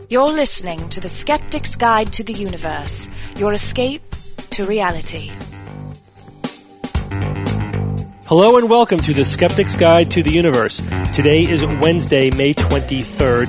You're listening to The Skeptic's Guide to the Universe, your escape to reality. Hello and welcome to The Skeptic's Guide to the Universe. Today is Wednesday, May 23rd,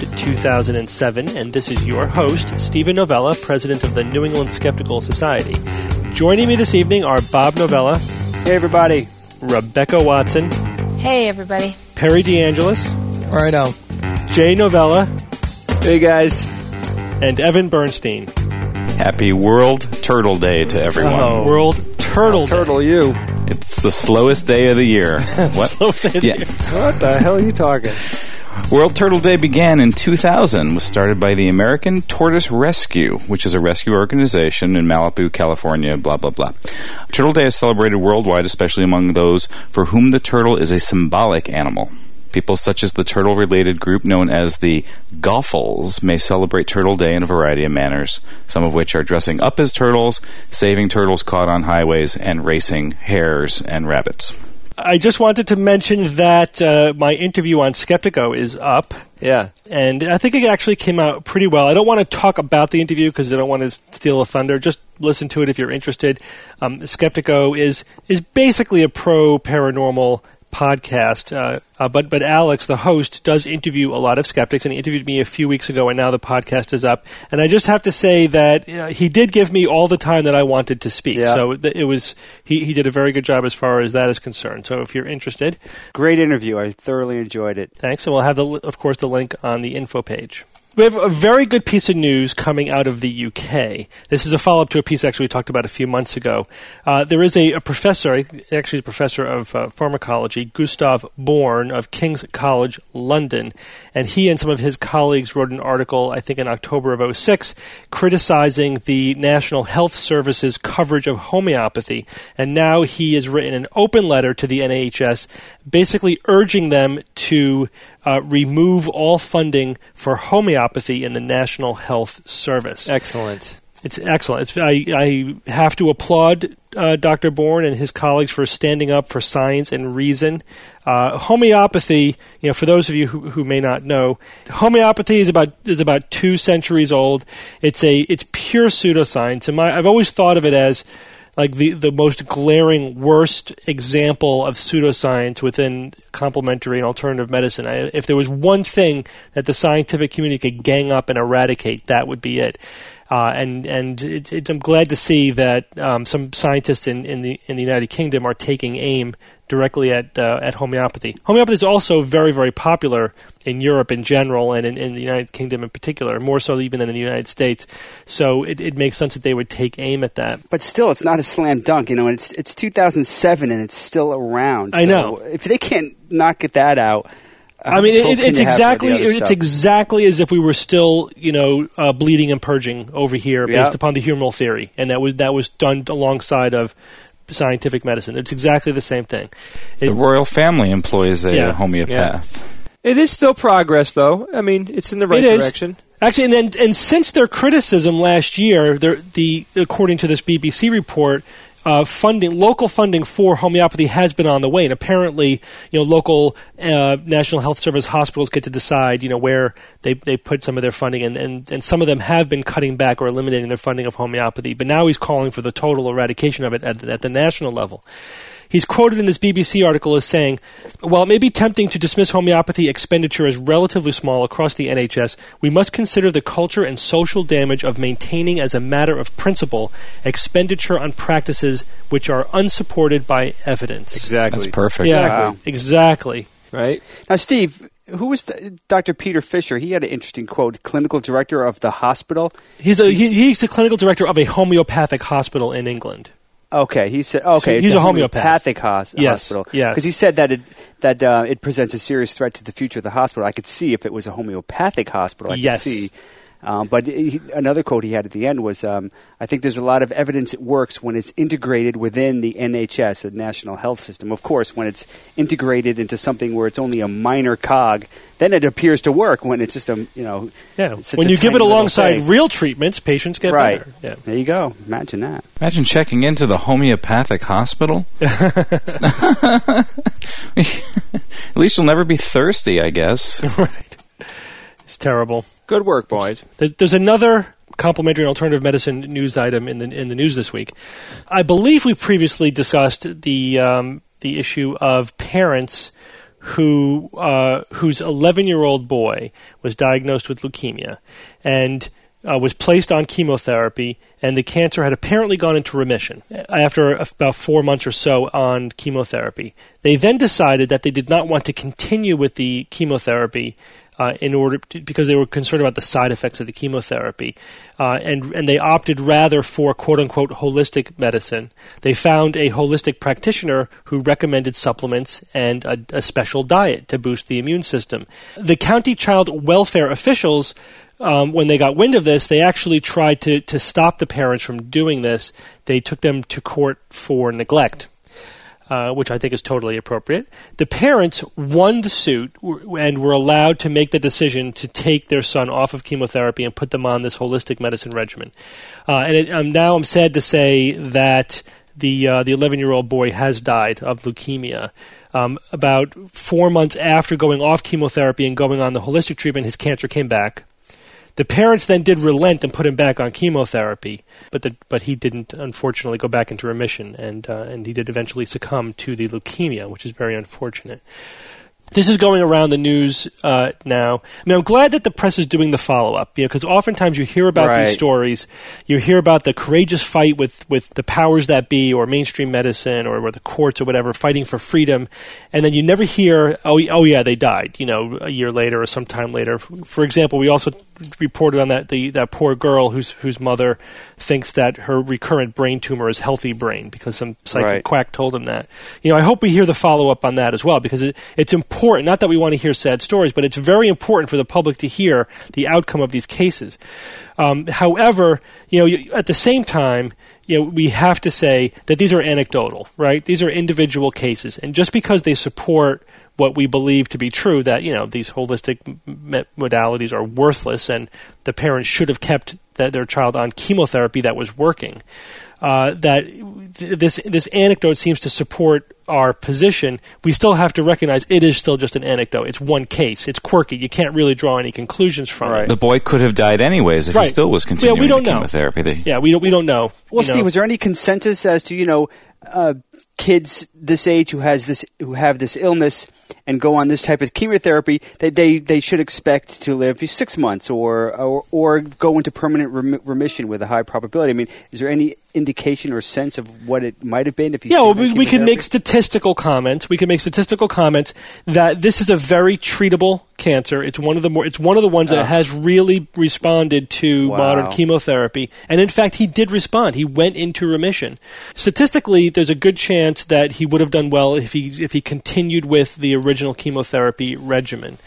2007, and this is your host, Stephen Novella, president of the New England Skeptical Society. Joining me this evening are Bob Novella. Hey, everybody. Rebecca Watson. Hey, everybody. Perry DeAngelis. All right, now. Jay Novella. Hey, guys. And Evan Bernstein. Happy World Turtle Day to everyone. World Turtle Day. Turtle you. It's the slowest day of the year. What? Slowest day of the year. What the hell are you talking? World Turtle Day began in 2000, was started by the American Tortoise Rescue, which is a rescue organization in Malibu, California, blah, blah, blah. Turtle Day is celebrated worldwide, especially among those for whom the turtle is a symbolic animal. People such as the turtle-related group known as the Goffles may celebrate Turtle Day in a variety of manners, some of which are dressing up as turtles, saving turtles caught on highways, and racing hares and rabbits. I just wanted to mention that my interview on Skeptico is up. Yeah. And I think it actually came out pretty well. I don't want to talk about the interview because I don't want to steal a thunder. Just listen to it if you're interested. Skeptico is basically a pro-paranormal podcast, but Alex, the host, does interview a lot of skeptics, and he interviewed me a few weeks ago, and now the podcast is up. And I just have to say that he did give me all the time that I wanted to speak. Yeah. So it was he did a very good job as far as that is concerned. So if you're interested, great interview. I thoroughly enjoyed it. thanks, and we'll have of course the link on the info page. We have a very good piece of news coming out of the UK. This is a follow-up to a piece actually we talked about a few months ago. There is a professor, actually a professor of pharmacology, Gustav Born of King's College London, and he and some of his colleagues wrote an article, I think in October of 2006, criticizing the National Health Service's coverage of homeopathy. And now he has written an open letter to the NHS basically urging them to remove all funding for homeopathy in the National Health Service. Excellent. It's excellent. I have to applaud Dr. Bourne and his colleagues for standing up for science and reason. Homeopathy, for those of you who may not know, homeopathy is about 2 centuries old. It's pure pseudoscience, and I've always thought of it as like the most glaring, worst example of pseudoscience within complementary and alternative medicine. If there was one thing that the scientific community could gang up and eradicate, that would be it. And I'm glad to see that some scientists in the United Kingdom are taking aim directly at homeopathy. Homeopathy is also very, very popular in Europe in general and in the United Kingdom in particular, more so even than in the United States. So it makes sense that they would take aim at that. But still, it's not a slam dunk. It's 2007 and it's still around. I know. If they can't knock that out. I mean, it's exactly as if we were still, bleeding and purging over here based upon the humoral theory, and that was done alongside of scientific medicine. It's exactly the same thing. The royal family employs a homeopath. Yeah. It is still progress, though. I mean, it's in the right direction. Actually, and since their criticism last year, according to this BBC report, local funding for homeopathy has been on the way, and apparently, local National Health Service hospitals get to decide, where they put some of their funding, and some of them have been cutting back or eliminating their funding of homeopathy. But now he's calling for the total eradication of it at the national level. He's quoted in this BBC article as saying, while it may be tempting to dismiss homeopathy expenditure as relatively small across the NHS, we must consider the culture and social damage of maintaining as a matter of principle expenditure on practices which are unsupported by evidence. Exactly. That's perfect. Yeah, wow. Exactly. Right. Now, Steve, who was Dr. Peter Fisher? He had an interesting quote, clinical director of the hospital. He's the clinical director of a homeopathic hospital in England. Okay, he said. Okay, he's a homeopathic hospital. Yes, because he said that it presents a serious threat to the future of the hospital. I could see if it was a homeopathic hospital. I could see. But another quote he had at the end was, I think there's a lot of evidence it works when it's integrated within the NHS, the National Health System. Of course, when it's integrated into something where it's only a minor cog, then it appears to work. When it's just when you give it alongside real treatmats, patients get better. Yeah. There you go. Imagine that. Imagine checking into the homeopathic hospital. At least you'll never be thirsty, I guess. Right. It's terrible. Good work, boys. There's another complementary and alternative medicine news item in the news this week. I believe we previously discussed the issue of parents whose 11-year-old boy was diagnosed with leukemia and was placed on chemotherapy, and the cancer had apparently gone into remission after about 4 months or so on chemotherapy. They then decided that they did not want to continue with the chemotherapy because they were concerned about the side effects of the chemotherapy, and they opted rather for quote-unquote holistic medicine. They found a holistic practitioner who recommended supplements and a special diet to boost the immune system. The county child welfare officials, when they got wind of this, they actually tried to stop the parents from doing this. They took them to court for neglect, which I think is totally appropriate. The parents won the suit and were allowed to make the decision to take their son off of chemotherapy and put them on this holistic medicine regimen. Now I'm sad to say that the 11-year-old boy has died of leukemia. About 4 months after going off chemotherapy and going on the holistic treatment, his cancer came back. The parents then did relent and put him back on chemotherapy, but he didn't, unfortunately, go back into remission, and he did eventually succumb to the leukemia, which is very unfortunate. This is going around the news now. I mean, I'm glad that the press is doing the follow-up, because oftentimes you hear about these stories, you hear about the courageous fight with the powers that be, or mainstream medicine, or the courts or whatever, fighting for freedom, and then you never hear, oh yeah, they died, a year later or sometime later. For example, we also reported on that poor girl whose mother thinks that her recurrent brain tumor is healthy brain because some psychic quack told him that. I hope we hear the follow-up on that as well, because it's important. Not that we want to hear sad stories, but it's very important for the public to hear the outcome of these cases. However, at the same time, we have to say that these are anecdotal, right? These are individual cases, and just because they support what we believe to be true, that these holistic modalities are worthless and the parents should have kept their child on chemotherapy that was working, that this anecdote seems to support our position, we still have to recognize it is still just an anecdote. It's one case. It's quirky. You can't really draw any conclusions from it. The boy could have died anyways if he still was continuing we don't the chemotherapy. Know. We don't know. Well, Steve, was there any consensus as to kids this age who have this illness and go on this type of chemotherapy, they should expect to live 6 months or go into permanent remission with a high probability? I mean, is there any indication or sense of what it might have been if you? We can make statistical comments. We can make statistical comments that this is a very treatable cancer. It's one of the ones that has really responded to modern chemotherapy, and in fact, he did respond. He went into remission. Statistically, there's a good chance that he would have done well if he continued with the original chemotherapy regimen.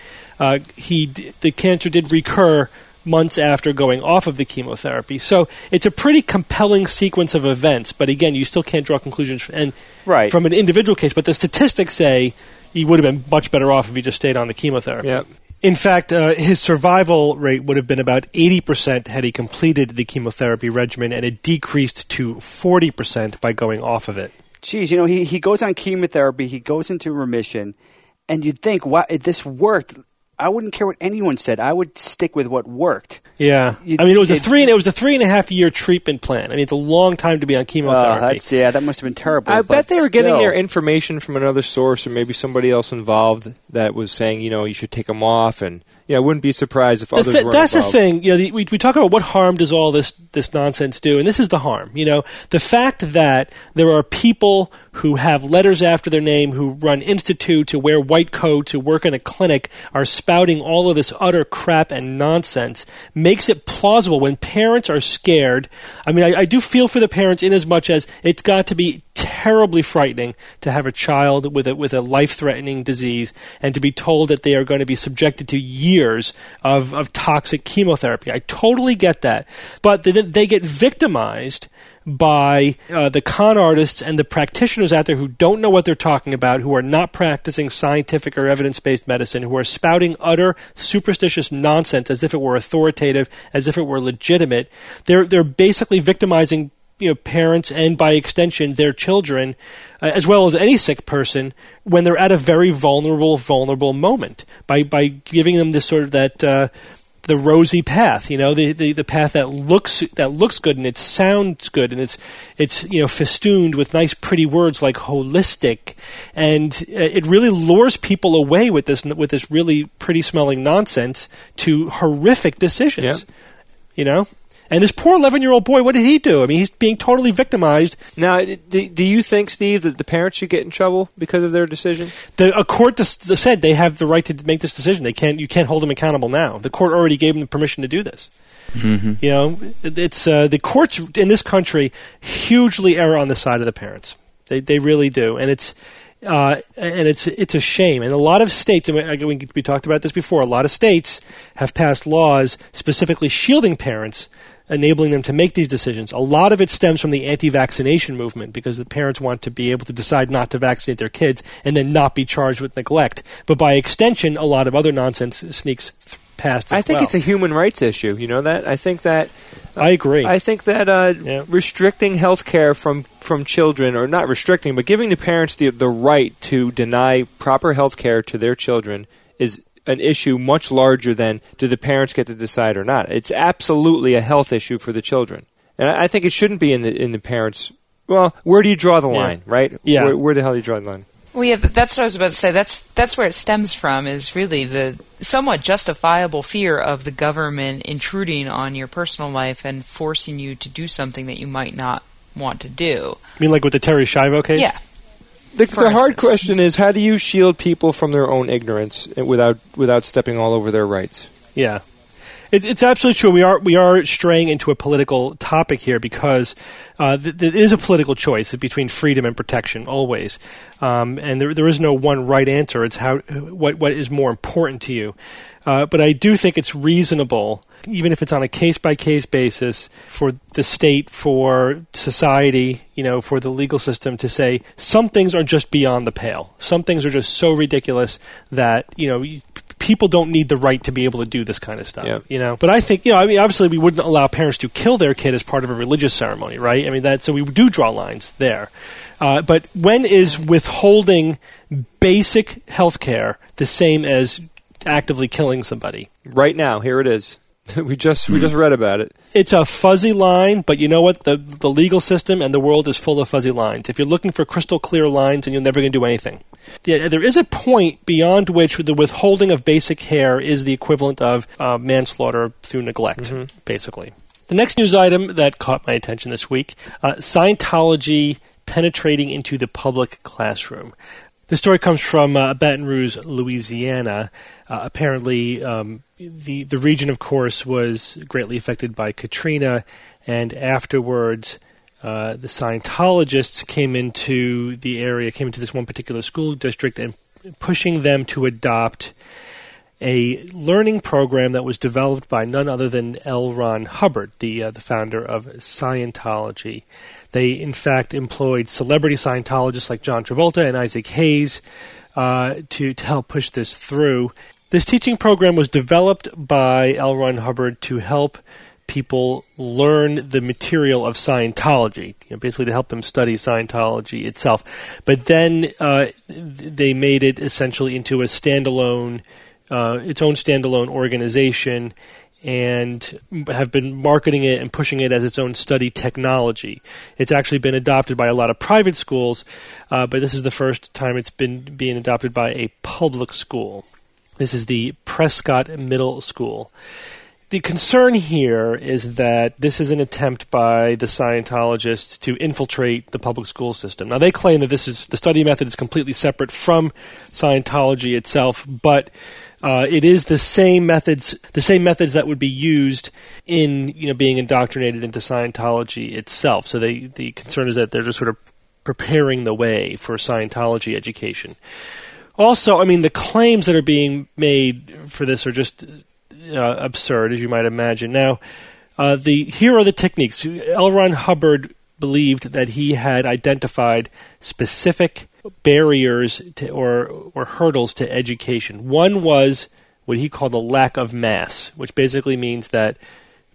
The cancer did recur months after going off of the chemotherapy. So it's a pretty compelling sequence of events, but again, you still can't draw conclusions from an individual case, but the statistics say he would have been much better off if he just stayed on the chemotherapy. Yep. In fact, his survival rate would have been about 80% had he completed the chemotherapy regimen, and it decreased to 40% by going off of it. Geez, he goes on chemotherapy, he goes into remission, and you'd think, wow, if this worked, I wouldn't care what anyone said. I would stick with what worked. Yeah. It was a 3.5 year treatment plan. I mean, it's a long time to be on chemotherapy. That must have been terrible. I bet they were getting their information from another source, or maybe somebody else involved that was saying, you should take them off, and I wouldn't be surprised if others were involved. That's the thing. We talk about what harm does all this nonsense do, and this is the harm. The fact that there are people who have letters after their name, who run institutes, who wear white coats, who work in a clinic, are spouting all of this utter crap and nonsense, makes it plausible when parents are scared. I mean, I do feel for the parents in as much as it's got to be terribly frightening to have a child with a life-threatening disease and to be told that they are going to be subjected to years of toxic chemotherapy. I totally get that. But they get victimized by the con artists and the practitioners out there who don't know what they're talking about, who are not practicing scientific or evidence-based medicine, who are spouting utter superstitious nonsense as if it were authoritative, as if it were legitimate. They're basically victimizing parents and by extension their children, as well as any sick person, when they're at a very vulnerable moment by giving them this sort of that the rosy path, the path that looks good and it sounds good and it's festooned with nice pretty words like holistic, and it really lures people away with this really pretty smelling nonsense to horrific decisions. Yeah. And this poor 11-year-old boy, what did he do? I mean, he's being totally victimized. Now, do you think, Steve, that the parents should get in trouble because of their decision? A court said they have the right to make this decision. You can't hold them accountable now. The court already gave them the permission to do this. Mm-hmm. It's the courts in this country hugely err on the side of the parents. They really do, and it's a shame. And a lot of states, and we talked about this before, a lot of states have passed laws specifically shielding parents, enabling them to make these decisions. A lot of it stems from the anti-vaccination movement because the parents want to be able to decide not to vaccinate their kids and then not be charged with neglect. But by extension, a lot of other nonsense sneaks past as I think it's a human rights issue. You know that? I think that... I agree. I think that restricting health care from children, or not restricting, but giving the parents the right to deny proper health care to their children is an issue much larger than do the parents get to decide or not. It's absolutely a health issue for the children. And I think it shouldn't be in the parents. Well, where do you draw the line, right? Yeah. Where the hell do you draw the line? Well, yeah, that's what I was about to say. That's where it stems from, is really the somewhat justifiable fear of the government intruding on your personal life and forcing you to do something that you might not want to do. You mean like with the Terri Schiavo case? Yeah. The hard question is, how do you shield people from their own ignorance without stepping all over their rights? Yeah. It's absolutely true. We are straying into a political topic here because it is a political choice between freedom and protection always, and there is no one right answer. It's what is more important to you. But I do think it's reasonable, even if it's on a case-by-case basis, for the state, for society, for the legal system to say some things are just beyond the pale. Some things are just so ridiculous that people don't need the right to be able to do this kind of stuff, But I think, obviously we wouldn't allow parents to kill their kid as part of a religious ceremony, right? I mean, so we do draw lines there. But when is withholding basic health care the same as actively killing somebody? Right now, here it is. We just read about it. It's a fuzzy line, but you know what? The legal system and the world is full of fuzzy lines. If you're looking for crystal clear lines, then you're never going to do anything. There is a point beyond which the withholding of basic care is the equivalent of manslaughter through neglect, basically. The next news item that caught my attention this week, Scientology penetrating into the public classroom. The story comes from Baton Rouge, Louisiana. Apparently, the region, of course, was greatly affected by Katrina, and afterwards, the Scientologists came into the area, came into this one particular school district, and pushing them to adopt a learning program that was developed by none other than L. Ron Hubbard, the founder of Scientology. They, in fact, employed celebrity Scientologists like John Travolta and Isaac Hayes to help push this through. This teaching program was developed by L. Ron Hubbard to help people learn the material of Scientology, basically to help them study Scientology itself. But then they made it essentially into a standalone, its own standalone organization, and have been marketing it and pushing it as its own study technology. It's actually been adopted by a lot of private schools, but this is the first time it's been being adopted by a public school. This is the Prescott Middle School. The concern here is that this is an attempt by the Scientologists to infiltrate the public school system. Now, they claim that the study method is completely separate from Scientology itself, but it is the same methods that would be used in being indoctrinated into Scientology itself. So the concern is that they're just sort of preparing the way for Scientology education. Also, the claims that are being made for this are just absurd, as you might imagine. Now, here are the techniques. L. Ron Hubbard believed that he had identified specific barriers or hurdles to education. One was what he called the lack of mass, which basically means that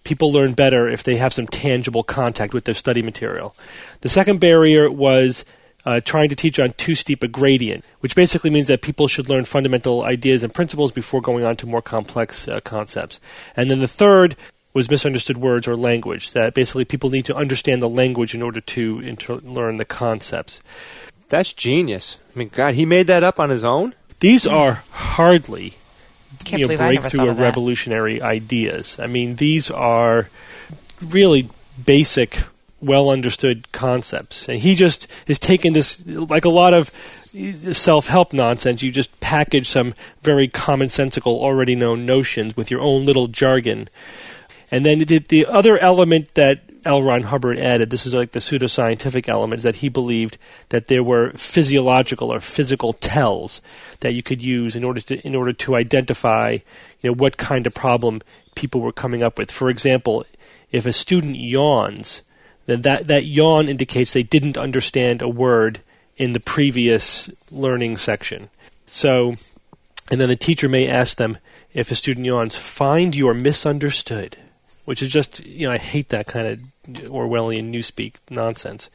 people learn better if they have some tangible contact with their study material. The second barrier was trying to teach on too steep a gradient, which basically means that people should learn fundamental ideas and principles before going on to more complex concepts. And then the third was misunderstood words or language, that basically people need to understand the language in order to learn the concepts. That's genius. I mean, God, he made that up on his own? These are hardly breakthrough or revolutionary ideas. I mean, these are really basic, well-understood concepts. And he just is taking this, like a lot of self-help nonsense, you just package some very commonsensical, already known notions with your own little jargon. And then the other element that L. Ron Hubbard added, this is like the pseudoscientific element, is that he believed that there were physiological or physical tells that you could use in order to identify, what kind of problem people were coming up with. For example, if a student yawns, then that yawn indicates they didn't understand a word in the previous learning section. So, and then the teacher may ask them, if a student yawns, find your misunderstood. Which is just, I hate that kind of Orwellian newspeak nonsense.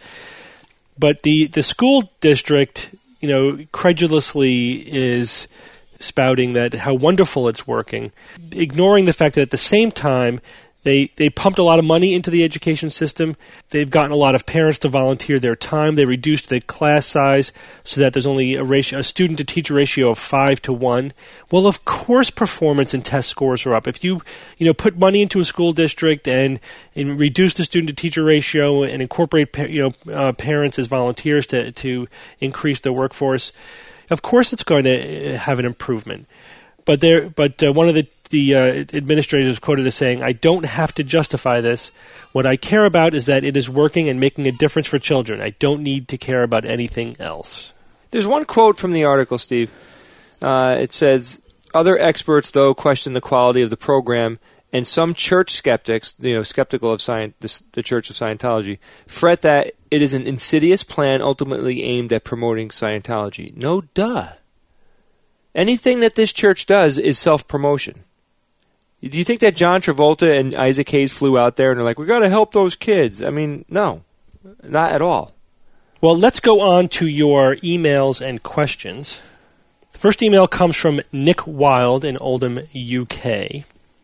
But the school district, credulously is spouting that how wonderful it's working, ignoring the fact that at the same time, they pumped a lot of money into the education system. They've gotten a lot of parents to volunteer their time. They reduced the class size so that there's only a student-to-teacher ratio of 5 to 1. Well, of course performance and test scores are up. If you put money into a school district and reduce the student-to-teacher ratio and incorporate parents as volunteers to increase the workforce, of course it's going to have an improvement. But one of the administrators quoted as saying, I don't have to justify this. What I care about is that it is working and making a difference for children. I don't need to care about anything else. There's one quote from the article, Steve. It says, other experts, though, question the quality of the program, and some church skeptics, skeptical of the Church of Scientology, fret that it is an insidious plan ultimately aimed at promoting Scientology. No duh. Anything that this church does is self-promotion. Do you think that John Travolta and Isaac Hayes flew out there and they're like, we got to help those kids? I mean, no, not at all. Well, let's go on to your emails and questions. The first email comes from Nick Wilde in Oldham, UK.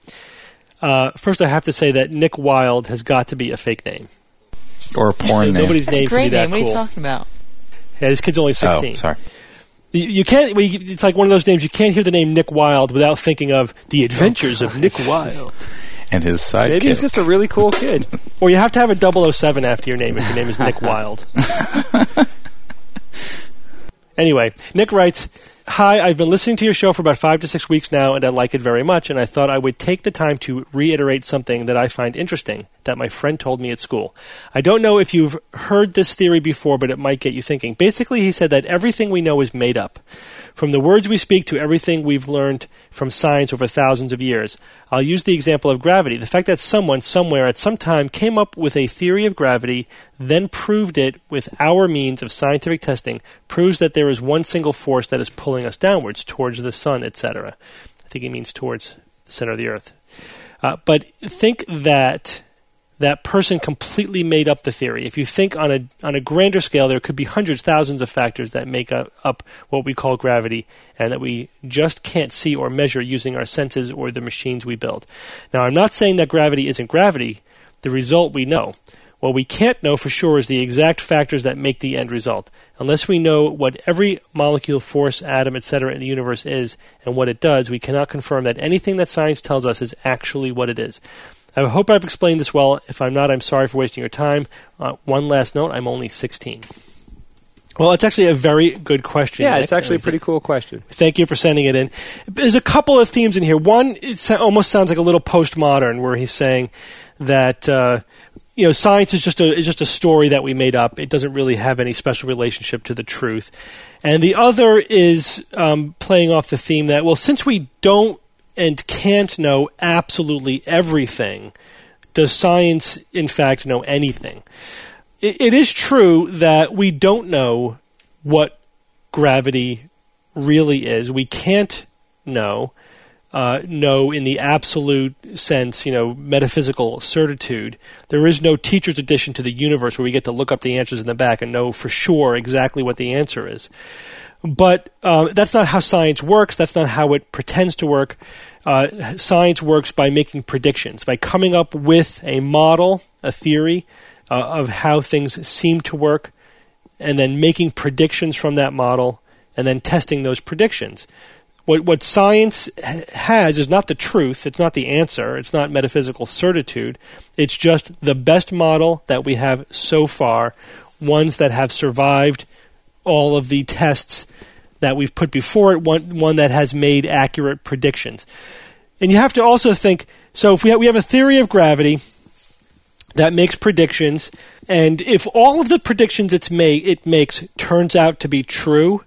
First, I have to say that Nick Wilde has got to be a fake name. Or a porn name. Nobody's That's name a great can be that name. What are you cool. talking about? Yeah, this kid's only 16. Oh, sorry. You can't. It's like one of those names. You can't hear the name Nick Wilde without thinking of the adventures of Nick Wilde and his sidekick. Maybe he's just a really cool kid. Or you have to have a 007 after your name if your name is Nick Wilde. Anyway, Nick writes, hi, I've been listening to your show for about 5 to 6 weeks now, and I like it very much, and I thought I would take the time to reiterate something that I find interesting that my friend told me at school. I don't know if you've heard this theory before, but it might get you thinking. Basically, he said that everything we know is made up. From the words we speak to everything we've learned from science over thousands of years. I'll use the example of gravity. The fact that someone, somewhere, at some time, came up with a theory of gravity, then proved it with our means of scientific testing, proves that there is one single force that is pulling us downwards, towards the sun, etc. I think he means towards the center of the earth. But think that that person completely made up the theory. If you think on a grander scale, there could be hundreds, thousands of factors that make up what we call gravity and that we just can't see or measure using our senses or the machines we build. Now, I'm not saying that gravity isn't gravity. The result we know. What we can't know for sure is the exact factors that make the end result. Unless we know what every molecule, force, atom, etc. in the universe is and what it does, we cannot confirm that anything that science tells us is actually what it is. I hope I've explained this well. If I'm not, I'm sorry for wasting your time. One last note, I'm only 16. Well, it's actually a very good question. Yeah, it's actually a pretty cool question. Thank you for sending it in. There's a couple of themes in here. One, it almost sounds like a little postmodern, where he's saying that science is just a story that we made up. It doesn't really have any special relationship to the truth. And the other is playing off the theme that, well, since we don't and can't know absolutely everything, does science, in fact, know anything? It is true that we don't know what gravity really is. We can't know. know in the absolute sense, metaphysical certitude. There is no teacher's edition to the universe where we get to look up the answers in the back and know for sure exactly what the answer is. But that's not how science works. That's not how it pretends to work. Science works by making predictions, by coming up with a model, a theory of how things seem to work, and then making predictions from that model, and then testing those predictions. What science has is not the truth, it's not the answer, it's not metaphysical certitude, it's just the best model that we have so far, ones that have survived all of the tests that we've put before it, one that has made accurate predictions. And you have to also think, so if we have a theory of gravity that makes predictions, and if all of the predictions it makes turns out to be true,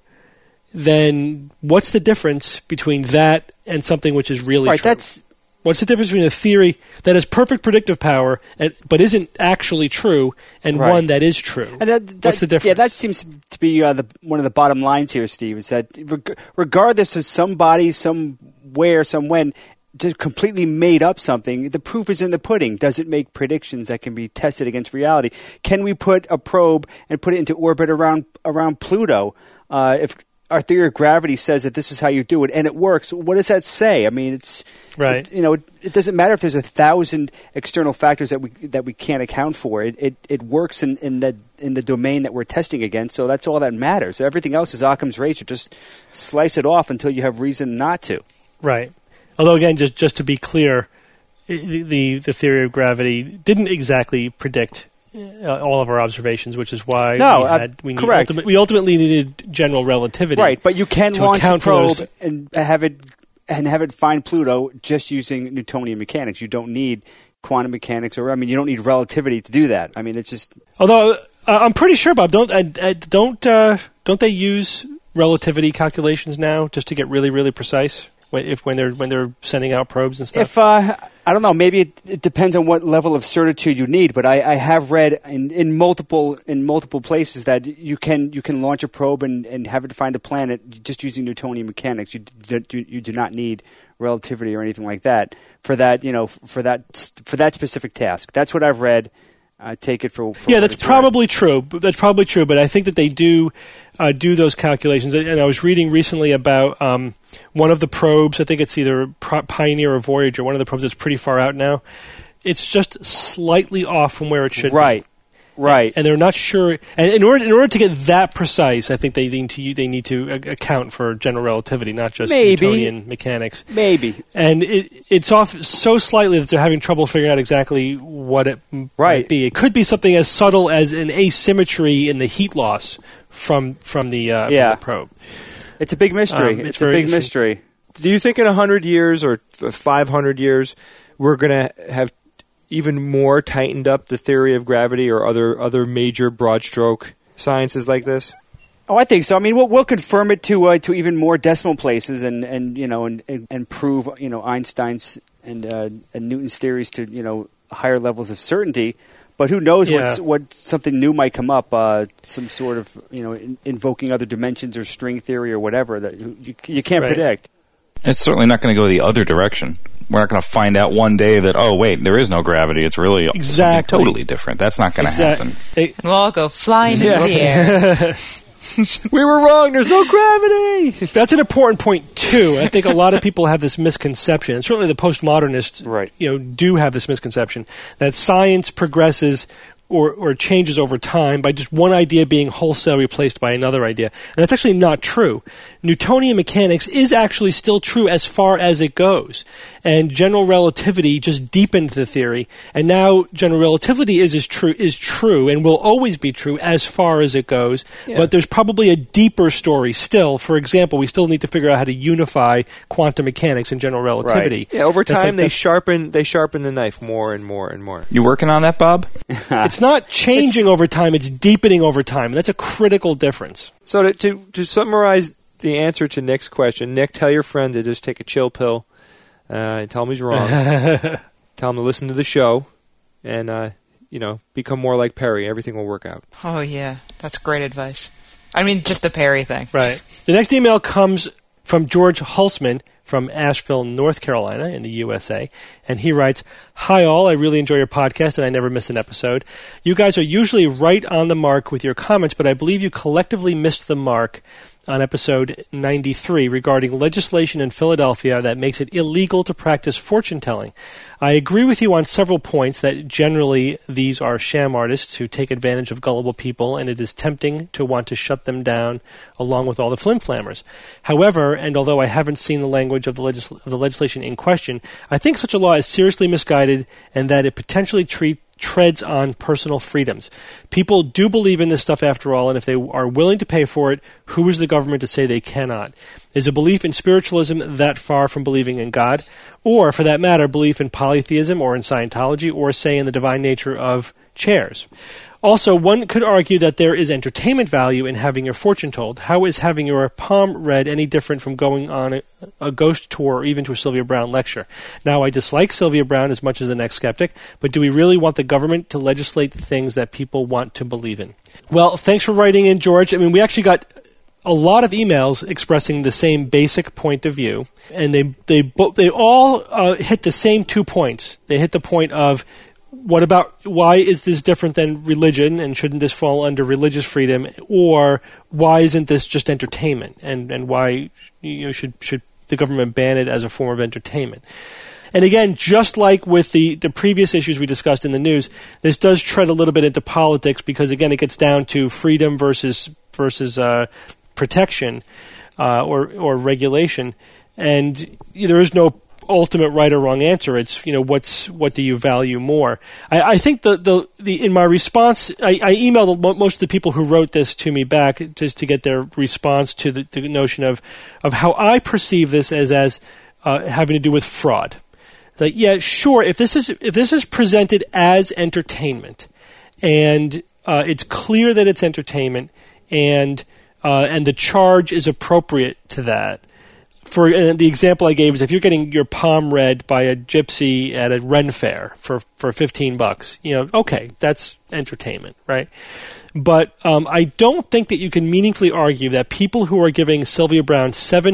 then what's the difference between that and something which is really true? What's the difference between a theory that has perfect predictive power but isn't actually true and one that is true? And what's the difference? Yeah, that seems to be one of the bottom lines here, Steve, is that regardless of somebody, somewhere, somewhen, just completely made up something, the proof is in the pudding. Does it make predictions that can be tested against reality? Can we put a probe and put it into orbit around Pluto? If our theory of gravity says that this is how you do it, and it works, what does that say? I mean, it's right. It doesn't matter if there's 1,000 external factors that we can't account for. It works in the domain that we're testing against, so that's all that matters. Everything else is Occam's razor. Just slice it off until you have reason not to. Right. Although again, just to be clear, the theory of gravity didn't exactly predict all of our observations, which is why correct. We ultimately needed general relativity. Right, but you can launch a probe those and have it find Pluto just using Newtonian mechanics. You don't need quantum mechanics, you don't need relativity to do that. I mean, it's just. Although I'm pretty sure, Bob, don't they use relativity calculations now just to get really, really precise? When they're sending out probes and stuff? I don't know, maybe it depends on what level of certitude you need, but I have read in multiple places that you can launch a probe and have it find a planet just using Newtonian mechanics. You do not need relativity or anything like that for that for that specific task. That's what I've read. I take it for that's probably true. That's probably true, but I think that they do those calculations. And I was reading recently about one of the probes. I think it's either Pioneer or Voyager. One of the probes that's pretty far out now. It's just slightly off from where it should be. Right. And they're not sure. And in order to get that precise, I think they need to account for general relativity, not just Newtonian mechanics. Maybe. And it's off so slightly that they're having trouble figuring out exactly what it might be. It could be something as subtle as an asymmetry in the heat loss from the probe. It's a big mystery. It's a big mystery. Do you think in 100 years or 500 years we're going to have even more tightened up the theory of gravity or other major broad stroke sciences like this? Oh, I think so. I mean, we'll confirm it to even more decimal places and prove Einstein's and Newton's theories to higher levels of certainty. But who knows what something new might come up? Some sort of invoking other dimensions or string theory or whatever that you can't predict. It's certainly not going to go the other direction. We're not going to find out one day that, oh, wait, there is no gravity. It's really something totally different. That's not going to happen. And we'll all go flying into the air. We were wrong. There's no gravity. That's an important point, too. I think a lot of people have this misconception, and certainly the postmodernists do have this misconception, that science progresses or changes over time by just one idea being wholesale replaced by another idea. And that's actually not true. Newtonian mechanics is actually still true as far as it goes. And general relativity just deepened the theory. And now general relativity is true and will always be true as far as it goes. Yeah. But there's probably a deeper story still. For example, we still need to figure out how to unify quantum mechanics and general relativity. Right. Yeah, over time they sharpen the knife more and more and more. You working on that, Bob? It's not changing over time, it's deepening over time. That's a critical difference. So to summarize the answer to Nick's question, Nick, tell your friend to just take a chill pill and tell him he's wrong. Tell him to listen to the show and, become more like Perry. Everything will work out. Oh, yeah. That's great advice. I mean, just the Perry thing. Right. The next email comes from George Hulsman from Asheville, North Carolina in the USA. And he writes, "Hi all, I really enjoy your podcast and I never miss an episode. You guys are usually right on the mark with your comments, but I believe you collectively missed the mark on episode 93 regarding legislation in Philadelphia that makes it illegal to practice fortune-telling. I agree with you on several points that generally these are sham artists who take advantage of gullible people, and it is tempting to want to shut them down along with all the flim-flammers. However, and although I haven't seen the language of the legislation in question, I think such a law is seriously misguided and that it potentially treads on personal freedoms. People do believe in this stuff after all, and if they are willing to pay for it, who is the government to say they cannot? Is a belief in spiritualism that far from believing in God? Or, for that matter, belief in polytheism or in Scientology or, say, in the divine nature of chairs? Also, one could argue that there is entertainment value in having your fortune told. How is having your palm read any different from going on a ghost tour or even to a Sylvia Browne lecture? Now, I dislike Sylvia Browne as much as the next skeptic, but do we really want the government to legislate the things that people want to believe in?" Well, thanks for writing in, George. I mean, we actually got a lot of emails expressing the same basic point of view, and they all hit the same 2 points. They hit the point of, why is this different than religion, and shouldn't this fall under religious freedom? Or why isn't this just entertainment, and why should the government ban it as a form of entertainment? And again, just like with the previous issues we discussed in the news, this does tread a little bit into politics because, again, it gets down to freedom versus protection or regulation, and there is no ultimate right or wrong answer. It's what do you value more? I think the in my response, I emailed most of the people who wrote this to me back just to get their response to the notion of how I perceive this as having to do with fraud. Like, yeah, sure, if this is presented as entertainment, and it's clear that it's entertainment, and the charge is appropriate to that. For the example I gave is if you're getting your palm read by a gypsy at a Ren fair for $15, okay, that's entertainment, right? But I don't think that you can meaningfully argue that people who are giving Sylvia Browne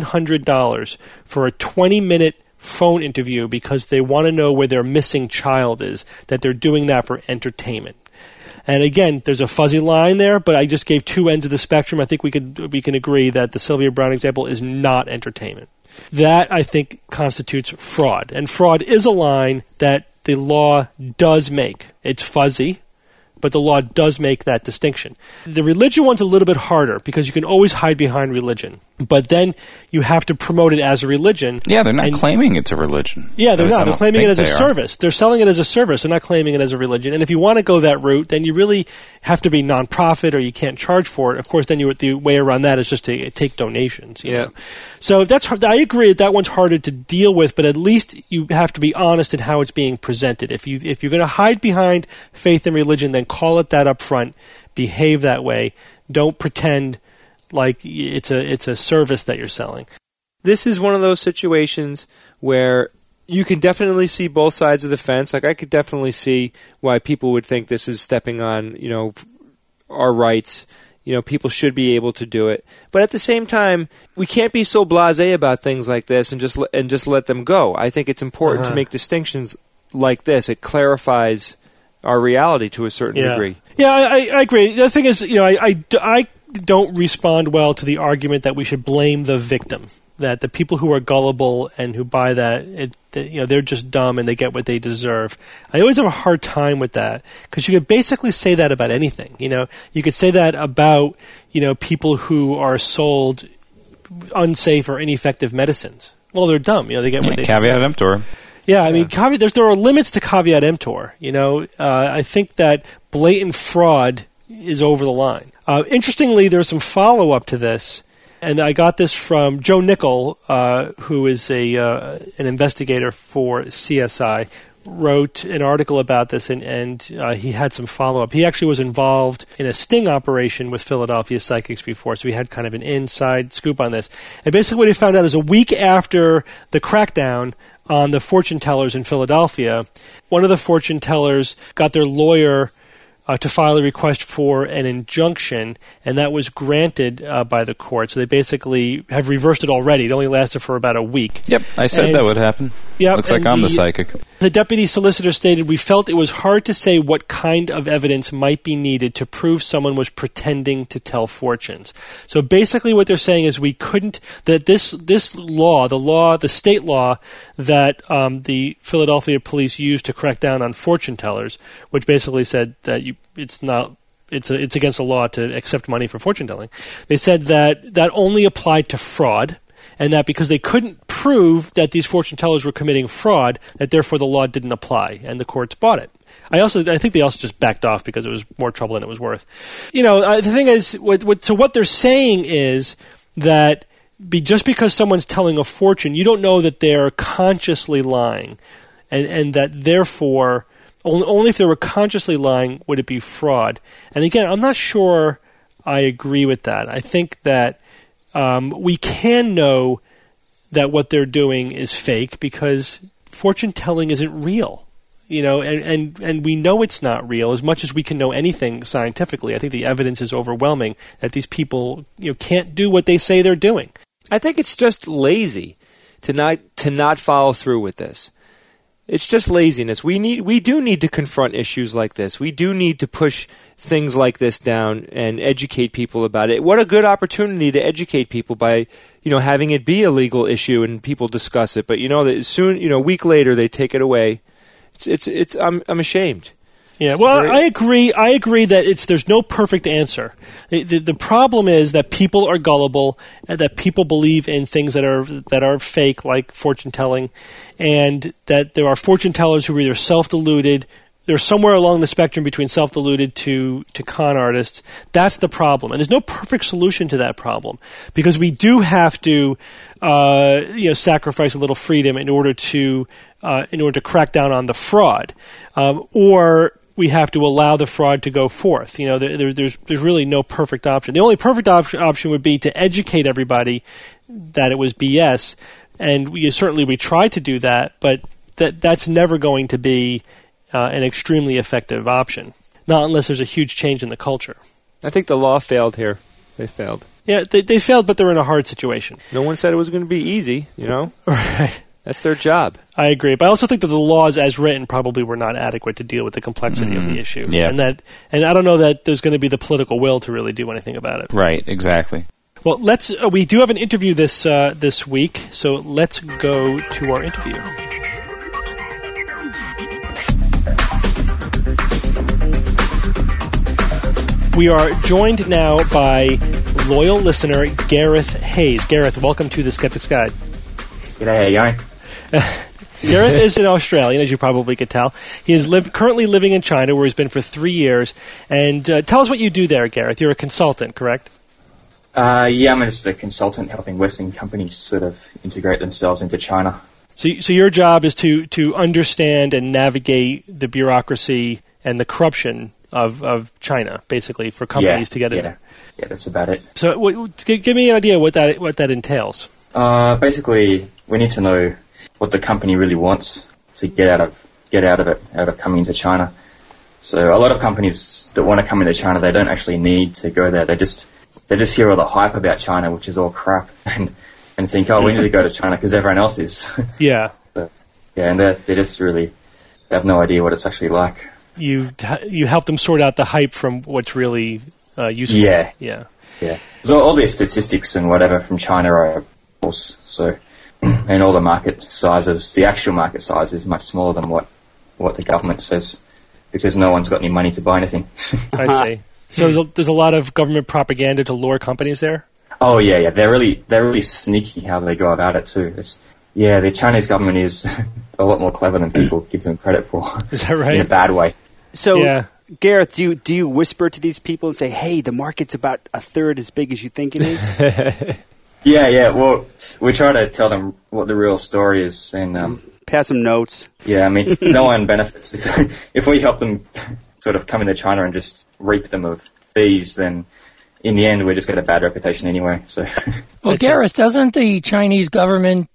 $700 for a 20-minute phone interview because they want to know where their missing child is, that they're doing that for entertainment. And again, there's a fuzzy line there, but I just gave 2 ends of the spectrum. I think we can agree that the Sylvia Browne example is not entertainment. That, I think, constitutes fraud. And fraud is a line that the law does make. It's fuzzy, but the law does make that distinction. The religion one's a little bit harder because you can always hide behind religion. But then you have to promote it as a religion. Yeah, they're not claiming it's a religion. Yeah, they're not. They're claiming it as a service. They're selling it as a service. They're not claiming it as a religion. And if you want to go that route, then you really have to be nonprofit or you can't charge for it. Of course, then the way around that is just to take donations. You know? So that's hard. I agree that one's harder to deal with, but at least you have to be honest in how it's being presented. If you're going to hide behind faith and religion, then call it that up front. Behave that way. Don't pretend like it's a service that you're selling. This is one of those situations where you can definitely see both sides of the fence. Like, I could definitely see why people would think this is stepping on, our rights. People should be able to do it. But at the same time, we can't be so blasé about things like this and just let them go. I think it's important to make distinctions like this. It clarifies our reality to a certain degree. Yeah, I agree. The thing is, I don't respond well to the argument that we should blame the victim, that the people who are gullible and who buy that, they're just dumb and they get what they deserve. I always have a hard time with that because you could basically say that about anything. You could say that about people who are sold unsafe or ineffective medicines. Well, they're dumb. They get what they caveat emptor. Yeah, I mean, there are limits to caveat emptor. I think that blatant fraud is over the line. Interestingly, there's some follow-up to this, and I got this from Joe Nickel, who is an investigator for CSI, wrote an article about this, and he had some follow-up. He actually was involved in a sting operation with Philadelphia Psychics before, so he had kind of an inside scoop on this. And basically what he found out is a week after the crackdown on the fortune tellers in Philadelphia, one of the fortune tellers got their lawyer to file a request for an injunction, and that was granted by the court. So they basically have reversed it already. It only lasted for about a week. Yep, I said that would happen. Yep, looks like I'm the psychic. The deputy solicitor stated, "We felt it was hard to say what kind of evidence might be needed to prove someone was pretending to tell fortunes." So basically what they're saying is we couldn't, that this law, the state law that the Philadelphia police used to crack down on fortune tellers, which basically said that it's against the law to accept money for fortune telling. They said that only applied to fraud, and that because they couldn't prove that these fortune tellers were committing fraud, that therefore the law didn't apply, and the courts bought it. I think they also just backed off because it was more trouble than it was worth. The thing is, what they're saying is that just because someone's telling a fortune, you don't know that they're consciously lying, and that therefore only if they were consciously lying would it be fraud. And again, I'm not sure I agree with that. I think that we can know that what they're doing is fake because fortune telling isn't real, and we know it's not real as much as we can know anything scientifically. I think the evidence is overwhelming that these people can't do what they say they're doing. I think it's just lazy to not follow through with this. It's just laziness. We do need to confront issues like this. We do need to push things like this down and educate people about it. What a good opportunity to educate people by, having it be a legal issue and people discuss it. But that soon, a week later, they take it away. I'm ashamed. Yeah, well, I agree that there's no perfect answer. The problem is that people are gullible, and that people believe in things that are fake, like fortune telling, and that there are fortune tellers who are either self-deluded. They're somewhere along the spectrum between self-deluded to con artists. That's the problem, and there's no perfect solution to that problem because we do have to, sacrifice a little freedom in order to crack down on the fraud, or we have to allow the fraud to go forth. There's really no perfect option. The only perfect option would be to educate everybody that it was BS, and we tried to do that, but that's never going to be an extremely effective option, not unless there's a huge change in the culture. I think the law failed here. They failed. Yeah, they failed, but they're in a hard situation. No one said it was going to be easy, Right. That's their job. I agree, but I also think that the laws as written probably were not adequate to deal with the complexity of the issue. Yeah. And I don't know that there's going to be the political will to really do anything about it. Right, exactly. Well, we do have an interview this week, so let's go to our interview. We are joined now by loyal listener Gareth Hayes. Gareth, welcome to the Skeptic's Guide. G'day, how you going? Gareth is an Australian, as you probably could tell. He is currently living in China, where he's been for 3 years. And tell us what you do there, Gareth. You're a consultant, correct? Yeah, I'm just a consultant helping Western companies sort of integrate themselves into China. So your job is to understand and navigate the bureaucracy and the corruption of China, basically, for companies to get in there. Yeah, that's about it. So give me an idea what that entails. Basically, we need to know what the company really wants to get out of coming into China. So a lot of companies that want to come into China, they don't actually need to go there. They just hear all the hype about China, which is all crap, and think, we need to go to China because everyone else is. Yeah. And they just really have no idea what it's actually like. You help them sort out the hype from what's really useful. Yeah. So all these statistics and whatever from China are false. So, and all the market sizes, the actual market size is much smaller than what the government says, because no one's got any money to buy anything. I see. So there's a lot of government propaganda to lure companies there? Oh yeah. They're really sneaky how they go about it too. The Chinese government is a lot more clever than people give them credit for. Is that right? In a bad way. So, Gareth, do you whisper to these people and say, "Hey, the market's about a third as big as you think it is"? Yeah. Well, we try to tell them what the real story is, and pass them notes. Yeah, I mean, no one benefits if we help them sort of come into China and just reap them of fees. Then, in the end, we just get a bad reputation anyway. So, well, Gareth, doesn't the Chinese government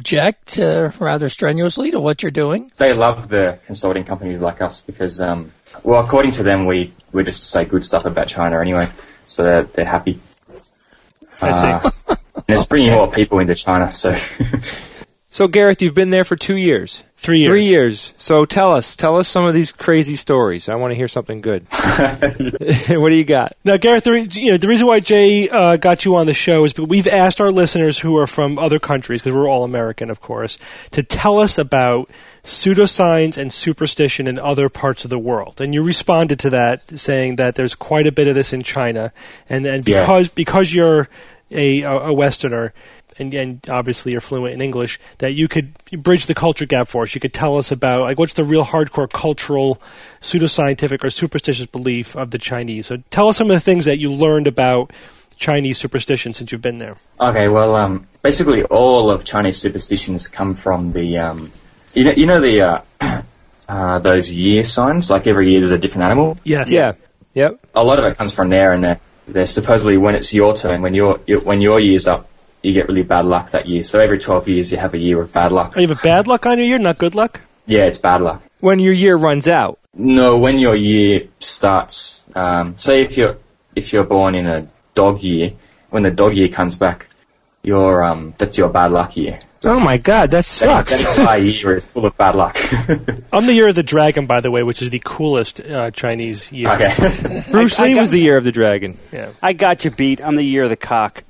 object rather strenuously to what you're doing? They love the consulting companies like us because Well, according to them, we just say good stuff about China anyway, so they're happy. I see. And it's bringing more people into China, so... So, Gareth, you've been there for 2 years. 3 years. 3 years. So tell us some of these crazy stories. I want to hear something good. What do you got? Now, Gareth, the reason why Jay got you on the show is because we've asked our listeners who are from other countries, because we're all American, of course, to tell us about pseudoscience and superstition in other parts of the world. And you responded to that, saying that there's quite a bit of this in China, and because you're a Westerner, and obviously you're fluent in English, that you could bridge the culture gap for us. You could tell us about, like, what's the real hardcore cultural, pseudoscientific, or superstitious belief of the Chinese. So tell us some of the things that you learned about Chinese superstition since you've been there. Okay, well, basically all of Chinese superstitions come from the, you know the those year signs? Like every year there's a different animal? Yes. Yeah. Yep. A lot of it comes from there, and they're supposedly when it's your turn, when your year's up, you get really bad luck that year. So every 12 years you have a year of bad luck. Oh, you have a bad luck on your year, not good luck? Yeah, it's bad luck. When your year runs out? No, when your year starts. Say if you're born in a dog year, when the dog year comes back, that's your bad luck year. Oh my God, that sucks. That entire year is full of bad luck. I'm the year of the dragon, by the way, which is the coolest Chinese year. Okay. Bruce Lee was the year of the dragon. Yeah. I got you beat. I'm the year of the cock.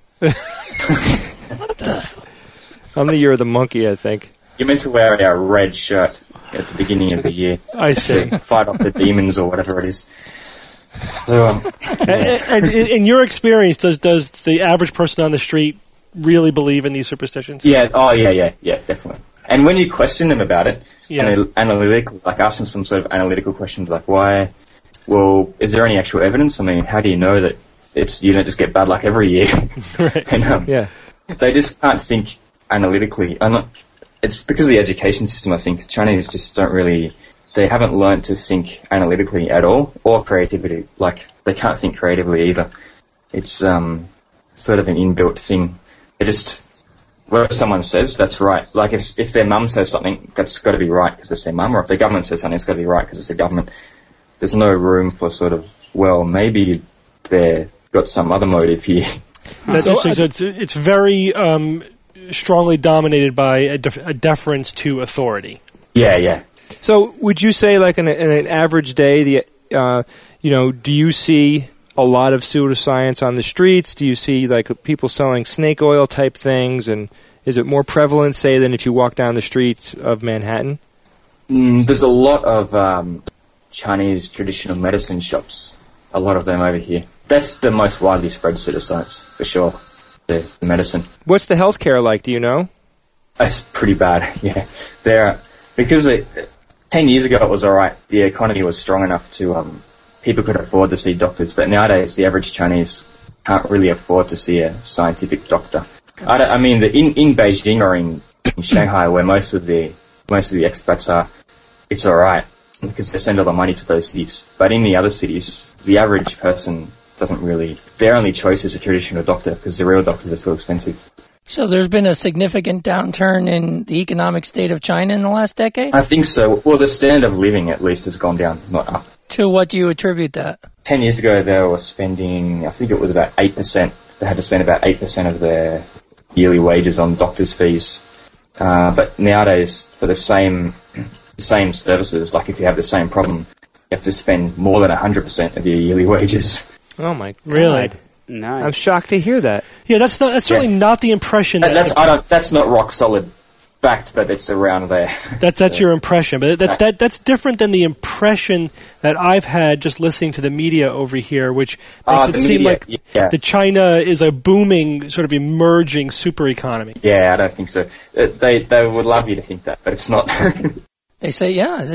I'm the year of the monkey, I think. You're meant to wear a red shirt at the beginning of the year. I see. To fight off the demons or whatever it is. So, and in your experience, does the average person on the street really believe in these superstitions? Yeah. Oh, yeah, definitely. And when you question them about it, analytically, like ask them some sort of analytical questions, like why? Well, is there any actual evidence? I mean, how do you know that you don't just get bad luck every year? Right. And Yeah. they just can't think analytically. It's because of the education system, I think. Chinese just they haven't learnt to think analytically at all, or creativity. Like, they can't think creatively either. It's sort of an inbuilt thing. They just, whatever someone says, that's right. Like, if their mum says something, that's got to be right because it's their mum, or if their government says something, it's got to be right because it's their government. There's no room for sort of, well, maybe they've got some other motive here. That's interesting. So it's very strongly dominated by a deference to authority. Yeah. So would you say, like, in an average day, do you see a lot of pseudoscience on the streets? Do you see, like, people selling snake oil type things? And is it more prevalent, say, than if you walk down the streets of Manhattan? There's a lot of Chinese traditional medicine shops. A lot of them over here. That's the most widely spread pseudoscience, for sure. The medicine. What's the healthcare like? Do you know? It's pretty bad, yeah. Because 10 years ago it was alright. The economy was strong enough to, people could afford to see doctors. But nowadays the average Chinese can't really afford to see a scientific doctor. I mean, in Beijing or in Shanghai, where most of the expats are, it's alright because they send all the money to those cities. But in the other cities, the average person doesn't really. Their only choice is a traditional doctor because the real doctors are too expensive. So there's been a significant downturn in the economic state of China in the last decade? I think so. Well, the standard of living at least has gone down, not up. To what do you attribute that? 10 years ago, they were spending, I think it was about 8%. They had to spend about 8% of their yearly wages on doctors' fees. But nowadays, for the same services, like if you have the same problem, you have to spend more than 100% of your yearly wages. Oh my God! Really? Nice. I'm shocked to hear that. Yeah, that's certainly not the impression. That's not rock solid fact, but it's around there. That's your impression, but that's different than the impression that I've had just listening to the media over here, which makes it seem like the China is a booming, sort of emerging super economy. Yeah, I don't think so. They would love you to think that, but it's not. They say,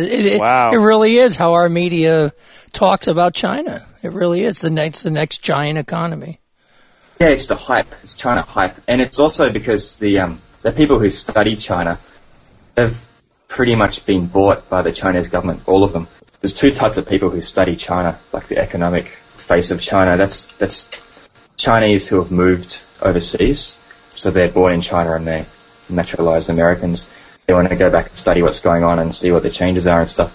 it really is how our media talks about China. It really is the next giant economy. Yeah, it's the hype. It's China hype, and it's also because the people who study China have pretty much been bought by the Chinese government. All of them. There's two types of people who study China, like the economic face of China. That's Chinese who have moved overseas, so they're born in China and they're naturalized Americans. They want to go back and study what's going on and see what the changes are and stuff.